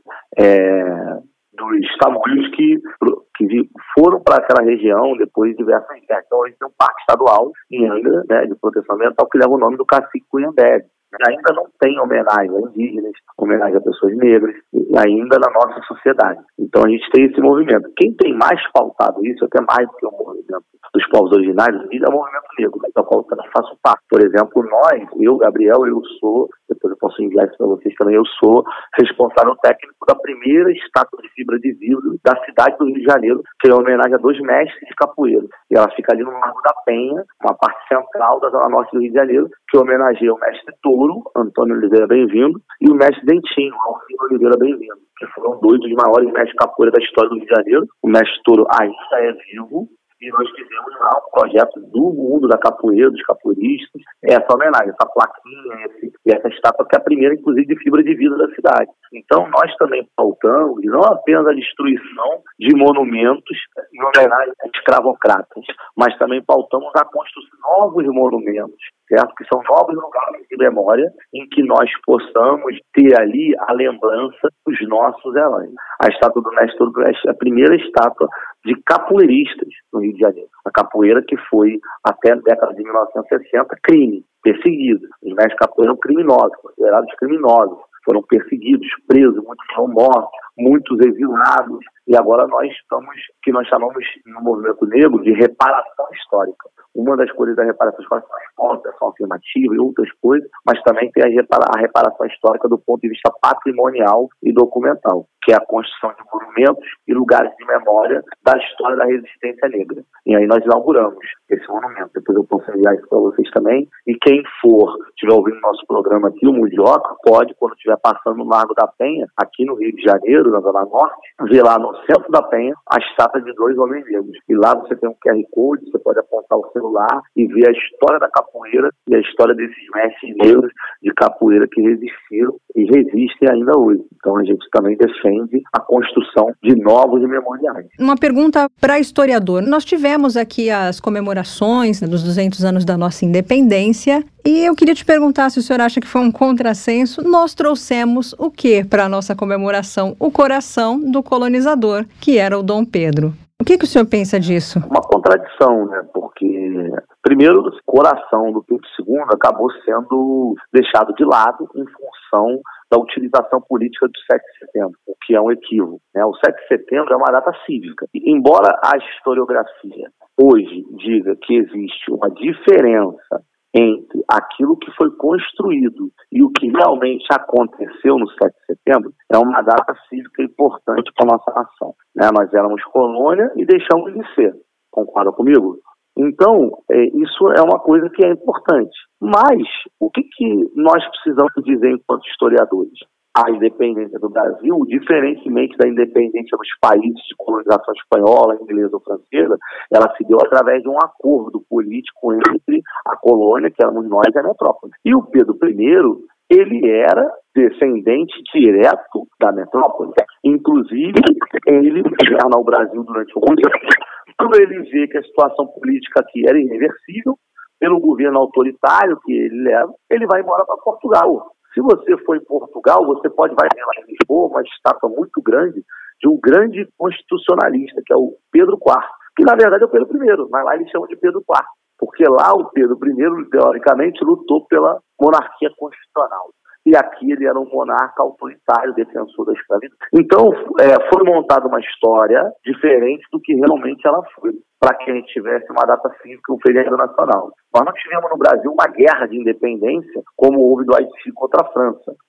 é, dos tamoios que, que foram para aquela região depois de diversas guerras. Então, hoje tem um parque estadual em Angra, né, de proteção ambiental, que leva o nome do cacique Cunhambebe. Ainda não tem homenagem a indígenas, homenagem a pessoas negras, ainda na nossa sociedade. Então a gente tem esse movimento. Quem tem mais pautado isso, até mais do que o movimento dos povos originários, é o movimento negro, do qual eu também faço parte. Por exemplo, nós, eu, Gabriel, eu sou, depois eu posso enviar isso para vocês também, eu sou responsável técnico da primeira estátua de fibra de vidro da cidade do Rio de Janeiro, que é uma homenagem a dois mestres de capoeira. E ela fica ali no Largo da Penha, uma parte central da zona norte do Rio de Janeiro, que homenageia o mestre Touro, Antônio Oliveira, bem-vindo, e o mestre Dentinho, Alcino Oliveira, bem-vindo, que foram dois dos maiores mestres de capoeira da história do Rio de Janeiro. O mestre Touro ainda é vivo, e nós fizemos lá um projeto do mundo da capoeira, dos capoeiristas, essa homenagem, essa plaquinha, esse, e essa estátua que é a primeira, inclusive, de fibra de vidro da cidade. Então, nós também pautamos não apenas a destruição de monumentos em homenagem a escravocratas, mas também pautamos a construção de novos monumentos, certo? Que são novos lugares de memória em que nós possamos ter ali a lembrança dos nossos heróis. A estátua do mestre Touro é a primeira estátua de capoeiristas no Rio de Janeiro. A capoeira que foi, até a década de mil novecentos e sessenta, crime, perseguido. Os mestres capoeira eram criminosos, considerados criminosos. Foram perseguidos, presos, muitos foram mortos, muitos exilados. E agora nós estamos, que nós chamamos no movimento negro de reparação histórica. Uma das coisas da reparação histórica é a proteção afirmativa e outras coisas, mas também tem a, repara, a reparação histórica do ponto de vista patrimonial e documental, que é a construção de monumentos e lugares de memória da história da resistência negra. E aí nós inauguramos esse monumento. Depois eu posso enviar isso para vocês também. E quem for, estiver ouvindo nosso programa aqui, o Mundioca, pode, quando estiver passando no Largo da Penha, aqui no Rio de Janeiro, na Zona Norte, ver lá no centro da Penha a estátua de dois homens negros. E lá você tem um Q R Code, você pode apontar o celular e ver a história da capoeira e a história desses mestres negros de capoeira que resistiram e resistem ainda hoje. Então a gente também defende a construção de novos memoriais. Uma pergunta para historiador. Nós tivemos aqui as comemorações dos duzentos anos da nossa independência e eu queria te perguntar se o senhor acha que foi um contrassenso. Nós trouxemos o que para a nossa comemoração? O coração do colonizador, que era o Dom Pedro. O que, que o senhor pensa disso? Uma contradição, né? Porque, primeiro, o coração do Pedro segundo acabou sendo deixado de lado em função da utilização política do sete de setembro, o que é um equívoco, né? O sete de setembro é uma data cívica. E, embora a historiografia hoje diga que existe uma diferença entre aquilo que foi construído e o que realmente aconteceu no sete de setembro, é uma data cívica importante para a nossa nação, né? Nós éramos colônia e deixamos de ser. Concorda comigo? Então, é, isso é uma coisa que é importante. Mas, o que, que nós precisamos dizer enquanto historiadores? A independência do Brasil, diferentemente da independência dos países de colonização espanhola, inglesa ou francesa, ela se deu através de um acordo político entre a colônia, que éramos nós, e a metrópole. E o Pedro primeiro, ele era descendente direto da metrópole. Inclusive, ele governa o Brasil durante um tempo. Quando ele vê que a situação política aqui era irreversível, pelo governo autoritário que ele leva, ele vai embora para Portugal. Se você for em Portugal, você pode vai ver lá em Lisboa uma estátua muito grande de um grande constitucionalista, que é o Pedro quarto, que na verdade é o Pedro primeiro, mas lá eles chamam de Pedro quarto, porque lá o Pedro primeiro, teoricamente, lutou pela monarquia constitucional. E aqui ele era um monarca autoritário, defensor da escravidão. Então, é, foi montada uma história diferente do que realmente ela foi, para que a gente tivesse uma data cívica, um feriado nacional. Nós não tivemos no Brasil uma guerra de independência, como houve do Haiti contra a França.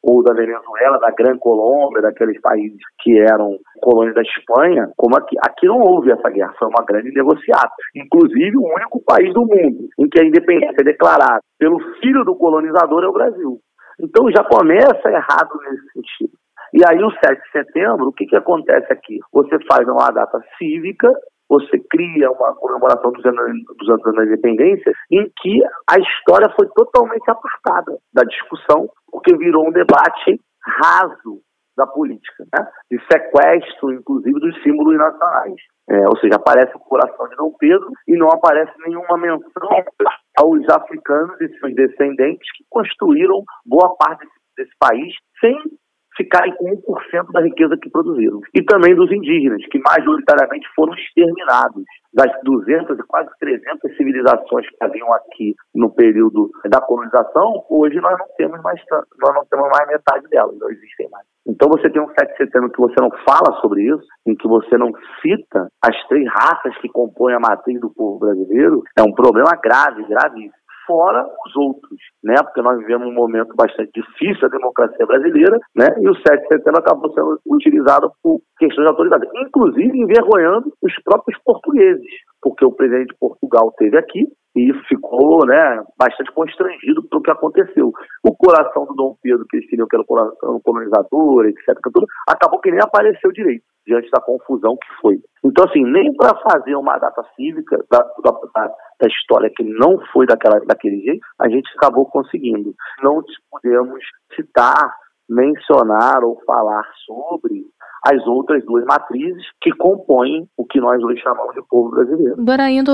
ou da Venezuela, da Gran Colômbia, daqueles países que eram colônias da Espanha, como aqui. Aqui não houve essa guerra, foi uma grande negociata. Inclusive, o único país do mundo em que a independência é declarada pelo filho do colonizador é o Brasil. Então já começa errado nesse sentido. E aí o sete de setembro, o que, que acontece aqui? Você faz uma data cívica, você cria uma comemoração dos anos, dos anos da independência, em que a história foi totalmente apartada da discussão, porque virou um debate raso da política, né? De sequestro, inclusive, dos símbolos nacionais. É, ou seja, aparece o coração de Dom Pedro e não aparece nenhuma menção aos africanos e seus descendentes que construíram boa parte desse, desse país sem ficarem com um por cento da riqueza que produziram. E também dos indígenas, que majoritariamente foram exterminados. Das duzentas e quase trezentas civilizações que haviam aqui no período da colonização, hoje nós não temos mais, nós não temos mais metade delas, não existem mais. Então você tem um sete de setembro que você não fala sobre isso, em que você não cita as três raças que compõem a matriz do povo brasileiro, é um problema grave, gravíssimo. Fora os outros, né? Porque nós vivemos um momento bastante difícil da democracia brasileira, né? E o sete de setembro acabou sendo utilizado por questões de autoridade, inclusive envergonhando os próprios portugueses, porque o presidente de Portugal esteve aqui e ficou, né, bastante constrangido pelo que aconteceu. O coração do Dom Pedro, que eles queriam que era o coração colonizador, etcétera, tudo, acabou que nem apareceu direito, diante da confusão que foi. Então, assim, nem para fazer uma data cívica da, da, da história que não foi daquela, daquele jeito, a gente acabou conseguindo. Não podemos citar, mencionar ou falar sobre as outras duas matrizes que compõem o que nós hoje chamamos de povo brasileiro. Agora, indo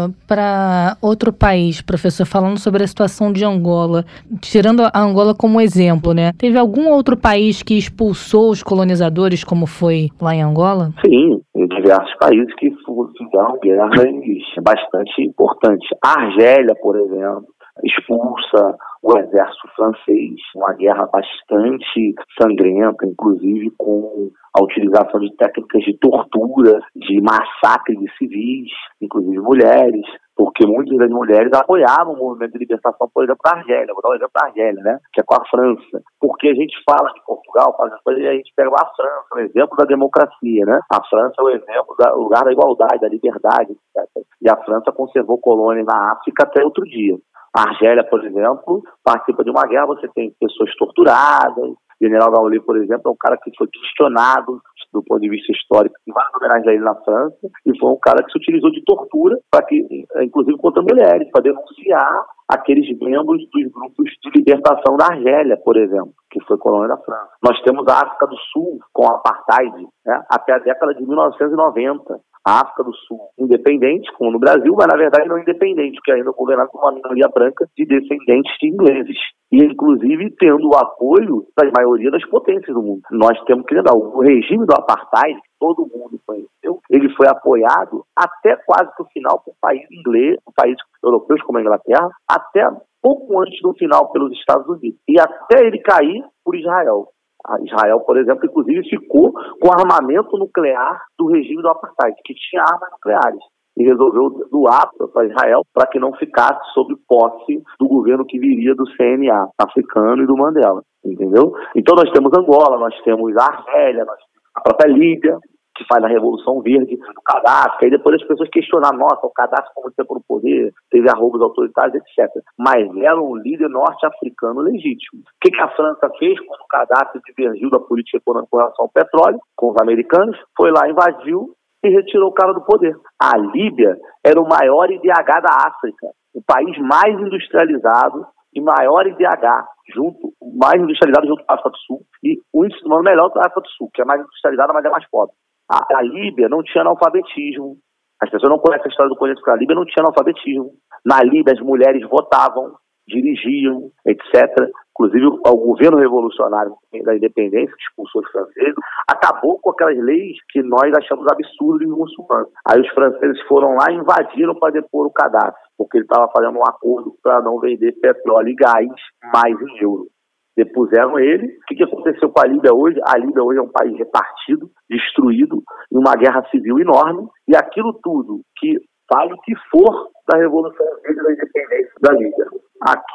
para outro país, professor, falando sobre a situação de Angola, tirando a Angola como exemplo, né? Teve algum outro país que expulsou os colonizadores, como foi lá em Angola? Sim, em diversos países que fizeram guerras bastante importantes. A Argélia, por exemplo, expulsa o exército francês, uma guerra bastante sangrenta, inclusive com a utilização de técnicas de tortura, de massacre de civis, inclusive mulheres, porque muitas das mulheres apoiavam o movimento de libertação, por exemplo, da Argélia. Vou dar um exemplo da Argélia, né? Que é com a França. Porque a gente fala de Portugal, faz as coisas, e a gente pega a França, o exemplo da democracia, né? A França é o exemplo do lugar da igualdade, da liberdade, etcétera. E a França conservou colônias na África até outro dia. A Argélia, por exemplo, participa de uma guerra, você tem pessoas torturadas. General Gaulle, por exemplo, é um cara que foi questionado do ponto de vista histórico em várias homenagens a ele na França, e foi um cara que se utilizou de tortura, para que, inclusive contra mulheres, para denunciar aqueles membros dos grupos de libertação da Argélia, por exemplo, que foi colônia da França. Nós temos a África do Sul com a apartheid, né, até a década de mil novecentos e noventa. A África do Sul independente, como no Brasil, mas na verdade não independente, porque ainda governada por uma minoria branca de descendentes de ingleses. E inclusive tendo o apoio da maioria das potências do mundo. Nós temos que lembrar, o regime do apartheid, todo mundo conheceu, ele foi apoiado até quase que o final por países ingleses, por países europeus como a Inglaterra, até pouco antes do final pelos Estados Unidos. E até ele cair por Israel. A Israel, por exemplo, inclusive ficou com armamento nuclear do regime do apartheid, que tinha armas nucleares. E resolveu doar para Israel para que não ficasse sob posse do governo que viria do C N A africano e do Mandela, entendeu? Então nós temos Angola, nós temos a Argélia, nós temos a própria Líbia, que faz a Revolução Verde do Gaddafi, aí depois as pessoas questionaram, nossa, o Gaddafi como tempo no poder, teve arroubos autoritários, etcétera. Mas era um líder norte-africano legítimo. O que, que a França fez quando o Gaddafi divergiu da política econômica com relação ao petróleo, com os americanos? Foi lá, invadiu e retirou o cara do poder. A Líbia era o maior I D H da África, o país mais industrializado e maior I D H, junto, mais industrializado junto com a África do Sul, e o índice humano melhor que a África do Sul, que é mais industrializada, mas é mais pobre. A, a Líbia não tinha analfabetismo. As pessoas não conhecem a história do continente, porque a Líbia não tinha analfabetismo. Na Líbia, as mulheres votavam, dirigiam, etcétera. Inclusive, o, o governo revolucionário da independência, que expulsou os franceses, acabou com aquelas leis que nós achamos absurdas dos muçulmanos. Aí os franceses foram lá e invadiram para depor o Gaddafi, porque ele estava fazendo um acordo para não vender petróleo e gás mais em euro. Depuseram ele. O que, que aconteceu com a Líbia hoje? A Líbia hoje é um país repartido, destruído, em uma guerra civil enorme, e aquilo tudo que fale o que for da Revolução Verde da Independência da Líbia. Aquilo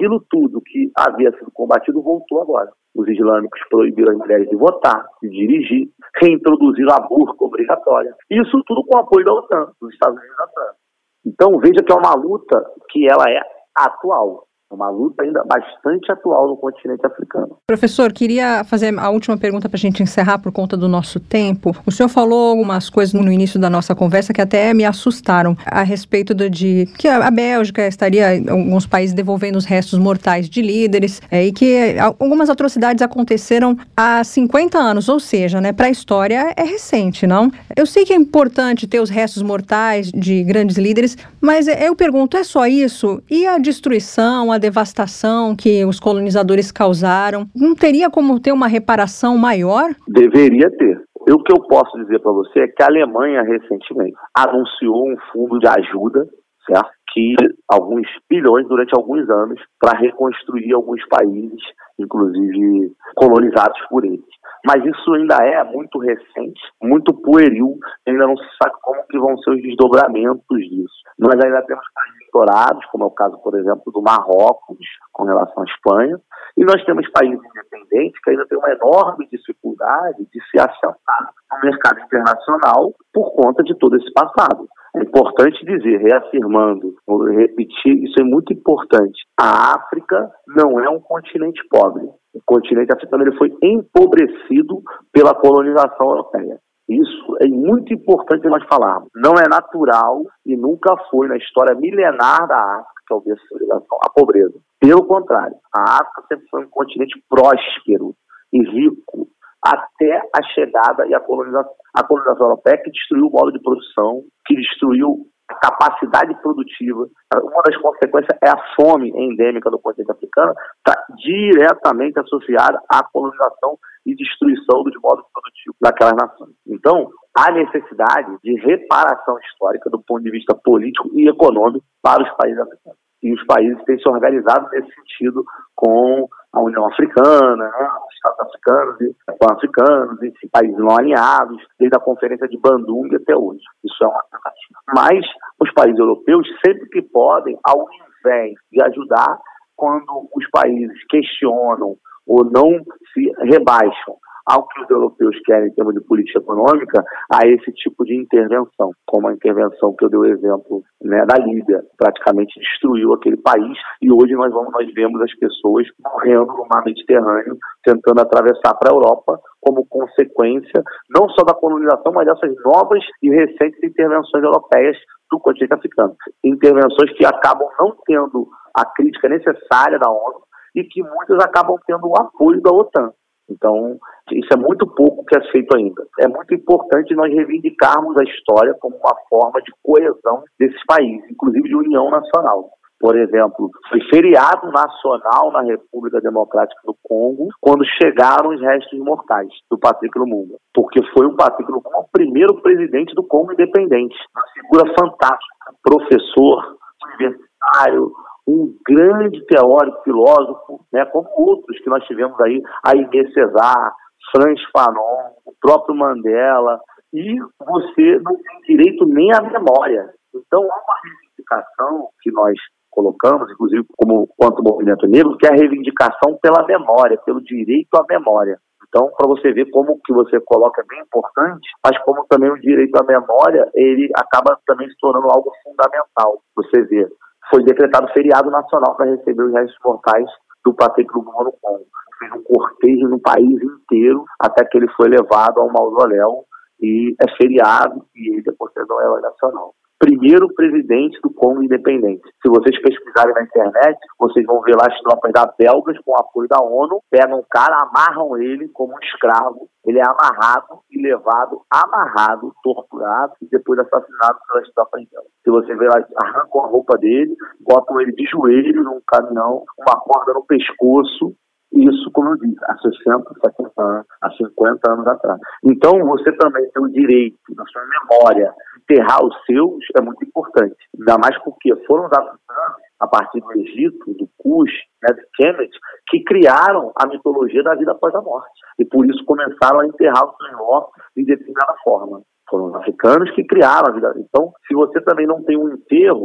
aquilo tudo que havia sido combatido voltou agora. Os islâmicos proibiram as mulheres de votar, de dirigir, reintroduziram a burca obrigatória. Isso tudo com o apoio da OTAN, dos Estados Unidos da França. Então veja que é uma luta que ela é atual. Uma luta ainda bastante atual no continente africano. Professor, queria fazer a última pergunta para a gente encerrar por conta do nosso tempo. O senhor falou algumas coisas no início da nossa conversa que até me assustaram a respeito do, de que a Bélgica estaria, em alguns países, devolvendo os restos mortais de líderes é, e que algumas atrocidades aconteceram há cinquenta anos, ou seja, né, para a história é recente, não? Eu sei que é importante ter os restos mortais de grandes líderes, mas eu pergunto, é só isso? E a destruição, a devastação que os colonizadores causaram, não teria como ter uma reparação maior? Deveria ter. O que eu posso dizer para você é que a Alemanha recentemente anunciou um fundo de ajuda, certo? Que alguns bilhões durante alguns anos para reconstruir alguns países, inclusive colonizados por eles. Mas isso ainda é muito recente, muito pueril, ainda não se sabe como que vão ser os desdobramentos disso. Nós ainda temos países estourados, como é o caso, por exemplo, do Marrocos, com relação à Espanha, e nós temos países independentes que ainda têm uma enorme dificuldade de se assentar no mercado internacional por conta de todo esse passado. É importante dizer, reafirmando, repetir, isso é muito importante. A África não é um continente pobre. O continente africano ele foi empobrecido pela colonização europeia. Isso é muito importante nós falarmos. Não é natural e nunca foi na história milenar da África, a civilização, a pobreza. Pelo contrário, a África sempre foi um continente próspero e rico, até a chegada e a colonização, a colonização europeia que destruiu o modo de produção, que destruiu a capacidade produtiva. Uma das consequências é a fome endêmica do continente africano, está diretamente associada à colonização e destruição dos modos produtivos daquelas nações. Então, há necessidade de reparação histórica do ponto de vista político e econômico para os países africanos. E os países têm se organizado nesse sentido com a União Africana, né, os Estados africanos e pan-africanos, enfim, países não alinhados, desde a Conferência de Bandung até hoje. Isso é uma tentativa. Mas os países europeus, sempre que podem, ao invés de ajudar, quando os países questionam ou não se rebaixam ao que os europeus querem em termos de política econômica, a esse tipo de intervenção, como a intervenção que eu dei o exemplo, né, da Líbia, praticamente destruiu aquele país e hoje nós, vamos, nós vemos as pessoas morrendo no mar Mediterrâneo, tentando atravessar para a Europa como consequência não só da colonização, mas dessas novas e recentes intervenções europeias do continente africano. Intervenções que acabam não tendo a crítica necessária da ONU e que muitas acabam tendo o apoio da OTAN. Então, isso é muito pouco que é feito ainda. É muito importante nós reivindicarmos a história como uma forma de coesão desses países, inclusive de união nacional. Por exemplo, foi feriado nacional na República Democrática do Congo quando chegaram os restos mortais do Patrick Lumumba, porque foi o Patrick Lumumba o primeiro presidente do Congo independente. Uma figura fantástica, professor, universitário, um grande teórico, filósofo, né, como outros que nós tivemos aí, Aimé Césaire, Frantz Fanon, o próprio Mandela, e você não tem direito nem à memória. Então, há uma reivindicação que nós colocamos, inclusive como quanto movimento negro, que é a reivindicação pela memória, pelo direito à memória. Então, para você ver como o que você coloca é bem importante, mas como também o direito à memória, ele acaba também se tornando algo fundamental. Você vê, foi decretado feriado nacional para receber os restos mortais do Patrick Lumumba no Congo. Fez um cortejo no país inteiro até que ele foi levado ao mausoléu e é feriado e ele depois é um herói nacional. Primeiro presidente do Congo independente. Se vocês pesquisarem na internet, vocês vão ver lá as tropas da belgas com apoio da ONU, pegam o cara, amarram ele como um escravo, ele é amarrado e levado, amarrado, torturado e depois assassinado pelas tropas belgas. Se você ver lá, arrancam a roupa dele, botam ele de joelho num caminhão, uma corda no pescoço. Isso, como eu disse, há sessenta, setenta anos, há cinquenta anos atrás. Então, você também tem o direito, na sua memória, enterrar os seus é muito importante. Ainda mais porque foram os africanos, a partir do Egito, do Kush, né, de Kemet, que criaram a mitologia da vida após a morte. E por isso começaram a enterrar os seus mortos de determinada forma. Foram os africanos que criaram a vida. Então, se você também não tem um enterro,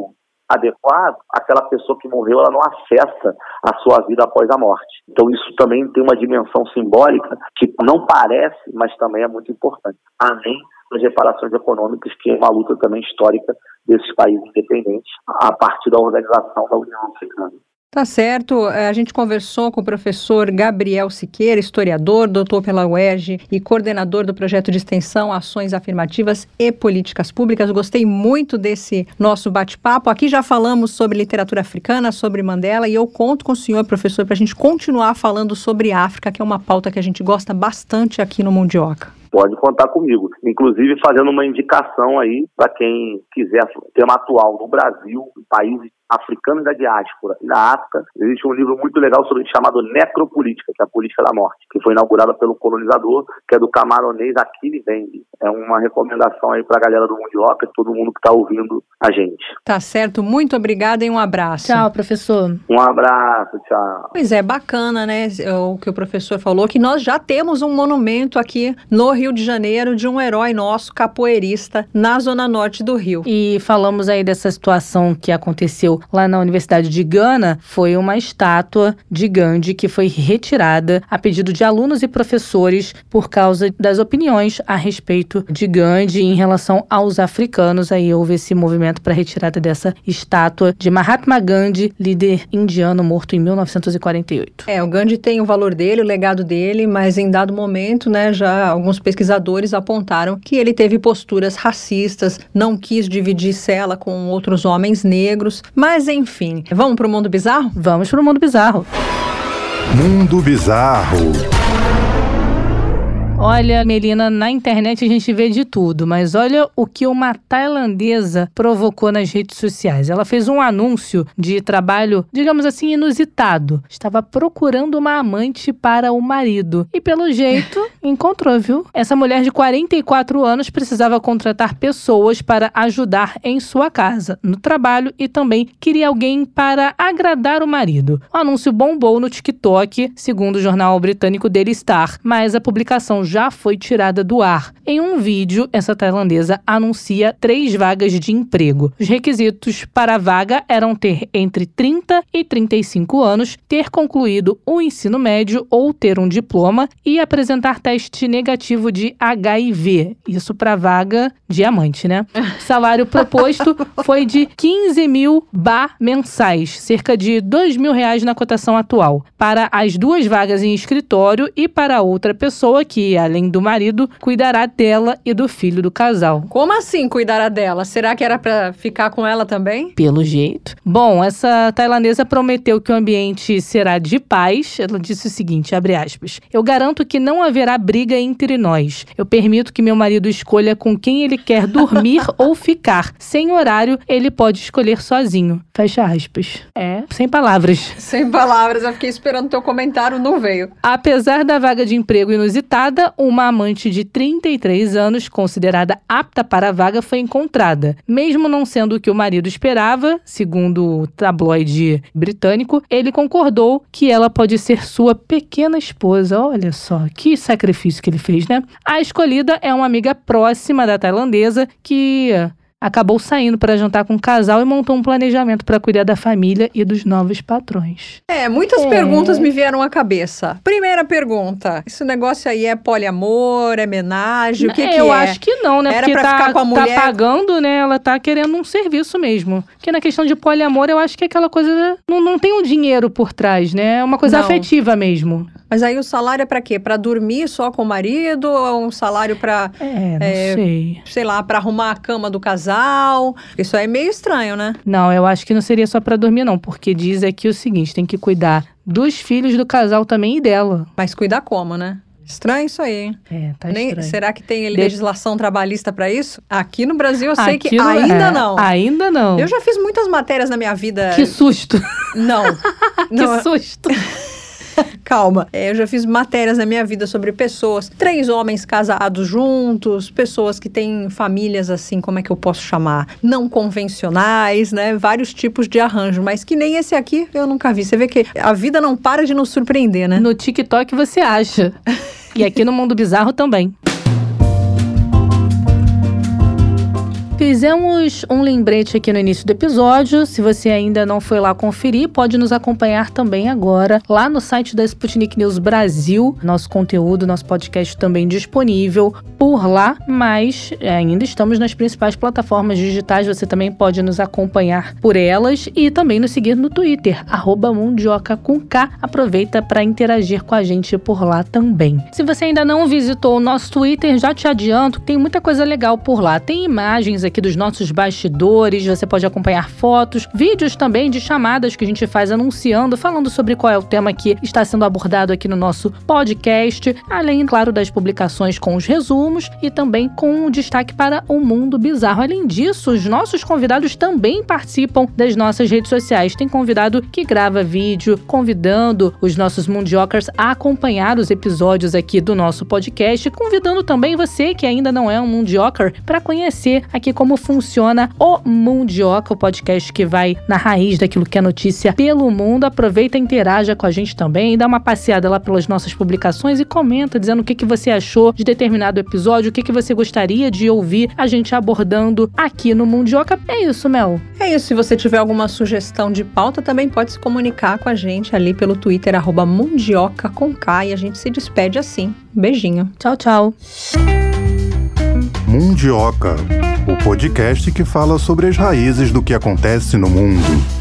adequado, aquela pessoa que morreu ela não acessa a sua vida após a morte. Então isso também tem uma dimensão simbólica que não parece, mas também é muito importante. Além das reparações econômicas, que é uma luta também histórica desses países independentes a partir da organização da União Africana. Tá certo, a gente conversou com o professor Gabriel Siqueira, historiador, doutor pela U E R J e coordenador do projeto de extensão Ações Afirmativas e Políticas Públicas. Gostei muito desse nosso bate-papo. Aqui já falamos sobre literatura africana, sobre Mandela, e eu conto com o senhor, professor, para a gente continuar falando sobre África, que é uma pauta que a gente gosta bastante aqui no Mundioca. Pode contar comigo. Inclusive fazendo uma indicação aí para quem quiser tema atual no Brasil, países africanos da diáspora e na África. Existe um livro muito legal sobre chamado Necropolítica, que é a política da morte, que foi inaugurada pelo colonizador, que é do camaronês Achille Mbembe. É uma recomendação aí para a galera do Mundioca e todo mundo que está ouvindo a gente. Tá certo, muito obrigada e um abraço. Tchau, professor. Um abraço, tchau. Pois é, bacana, né, o que o professor falou, que nós já temos um monumento aqui no Rio de Janeiro de um herói nosso, capoeirista, na zona norte do Rio. E falamos aí dessa situação que aconteceu lá na Universidade de Gana. Foi uma estátua de Gandhi que foi retirada a pedido de alunos e professores por causa das opiniões a respeito de Gandhi em relação aos africanos. Aí houve esse movimento para a retirada dessa estátua de Mahatma Gandhi, líder indiano morto em mil novecentos e quarenta e oito. É, o Gandhi tem o valor dele, o legado dele, mas em dado momento, né, já alguns pesquisadores apontaram que ele teve posturas racistas, não quis dividir cela com outros homens negros, mas enfim. Vamos pro Mundo Bizarro? Vamos pro Mundo Bizarro. Mundo Bizarro. Olha, Melina, na internet a gente vê de tudo, mas olha o que uma tailandesa provocou nas redes sociais. Ela fez um anúncio de trabalho, digamos assim, inusitado. Estava procurando uma amante para o marido. E pelo jeito, encontrou, viu? Essa mulher de quarenta e quatro anos precisava contratar pessoas para ajudar em sua casa, no trabalho, e também queria alguém para agradar o marido. O anúncio bombou no TikTok, segundo o jornal britânico Daily Star, mas a publicação já foi tirada do ar. Em um vídeo, essa tailandesa anuncia três vagas de emprego. Os requisitos para a vaga eram ter entre trinta e trinta e cinco anos, ter concluído o ensino médio ou ter um diploma e apresentar teste negativo de H I V. Isso para a vaga de amante, né? O salário proposto foi de quinze mil baht mensais, cerca de dois mil reais na cotação atual, para as duas vagas em escritório e para outra pessoa que, além do marido, cuidará dela e do filho do casal. Como assim cuidará dela? Será que era pra ficar com ela também? Pelo jeito. Bom, essa tailandesa prometeu que o ambiente será de paz. Ela disse o seguinte, abre aspas, eu garanto que não haverá briga entre nós. Eu permito que meu marido escolha com quem ele quer dormir ou ficar. Sem horário, ele pode escolher sozinho. Fecha aspas. É, sem palavras. Sem palavras, eu fiquei esperando teu comentário, não veio. Apesar da vaga de emprego inusitada, uma amante de trinta e três anos, considerada apta para a vaga, foi encontrada. Mesmo não sendo o que o marido esperava, segundo o tabloide britânico, ele concordou que ela pode ser sua pequena esposa. Olha só, que sacrifício que ele fez, né? A escolhida é uma amiga próxima da tailandesa que acabou saindo para jantar com o casal e montou um planejamento para cuidar da família e dos novos patrões. É, muitas é. perguntas me vieram à cabeça. Primeira pergunta, esse negócio aí é poliamor, é homenagem, o que, que Eu é? Eu acho que não, né? Era Porque pra tá, ficar com a mulher... tá pagando, né? Ela tá querendo um serviço mesmo. Porque na questão de poliamor, eu acho que é aquela coisa... Não, não tem um dinheiro por trás, né? É uma coisa não. afetiva mesmo. Mas aí o salário é pra quê? Pra dormir só com o marido? Ou um salário pra... É, não é, sei. Sei lá, pra arrumar a cama do casal? Isso aí é meio estranho, né? Não, eu acho que não seria só pra dormir, não. Porque diz aqui o seguinte, tem que cuidar dos filhos do casal também e dela. Mas cuidar como, né? Estranho isso aí. É, tá Nem, estranho. será que tem De... legislação trabalhista pra isso? Aqui no Brasil eu sei Aqui que não ainda é. não. Ainda não. Eu já fiz muitas matérias na minha vida. Que susto. Não. não. Que susto. Calma. É, eu já fiz matérias na minha vida sobre pessoas, três homens casados juntos, pessoas que têm famílias assim, como é que eu posso chamar? Não convencionais, né? Vários tipos de arranjo, mas que nem esse aqui eu nunca vi. Você vê que a vida não para de nos surpreender, né? No TikTok você acha. E aqui no Mundo Bizarro também. Fizemos um lembrete aqui no início do episódio. Se você ainda não foi lá conferir, pode nos acompanhar também agora lá no site da Sputnik News Brasil. Nosso conteúdo, nosso podcast também disponível por lá, mas ainda estamos nas principais plataformas digitais. Você também pode nos acompanhar por elas e também nos seguir no Twitter, arroba Mundioca com K. Aproveita para interagir com a gente por lá também. Se você ainda não visitou o nosso Twitter, já te adianto, tem muita coisa legal por lá. Tem imagens aqui dos nossos bastidores, você pode acompanhar fotos, vídeos também de chamadas que a gente faz anunciando, falando sobre qual é o tema que está sendo abordado aqui no nosso podcast, além, claro, das publicações com os resumos e também com um destaque para o Mundo Bizarro. Além disso, os nossos convidados também participam das nossas redes sociais. Tem convidado que grava vídeo, convidando os nossos Mundiocas a acompanhar os episódios aqui do nosso podcast, convidando também você que ainda não é um Mundioker para conhecer aqui como funciona o Mundioca, o podcast que vai na raiz daquilo que é notícia pelo mundo. Aproveita e interaja com a gente também, dá uma passeada lá pelas nossas publicações e comenta dizendo o que, que você achou de determinado episódio, o que, que você gostaria de ouvir a gente abordando aqui no Mundioca. É isso, Mel. É isso, se você tiver alguma sugestão de pauta, também pode se comunicar com a gente ali pelo Twitter, arroba Mundioca com K, e a gente se despede assim. Beijinho. Tchau, tchau. Mundioca, o podcast que fala sobre as raízes do que acontece no mundo.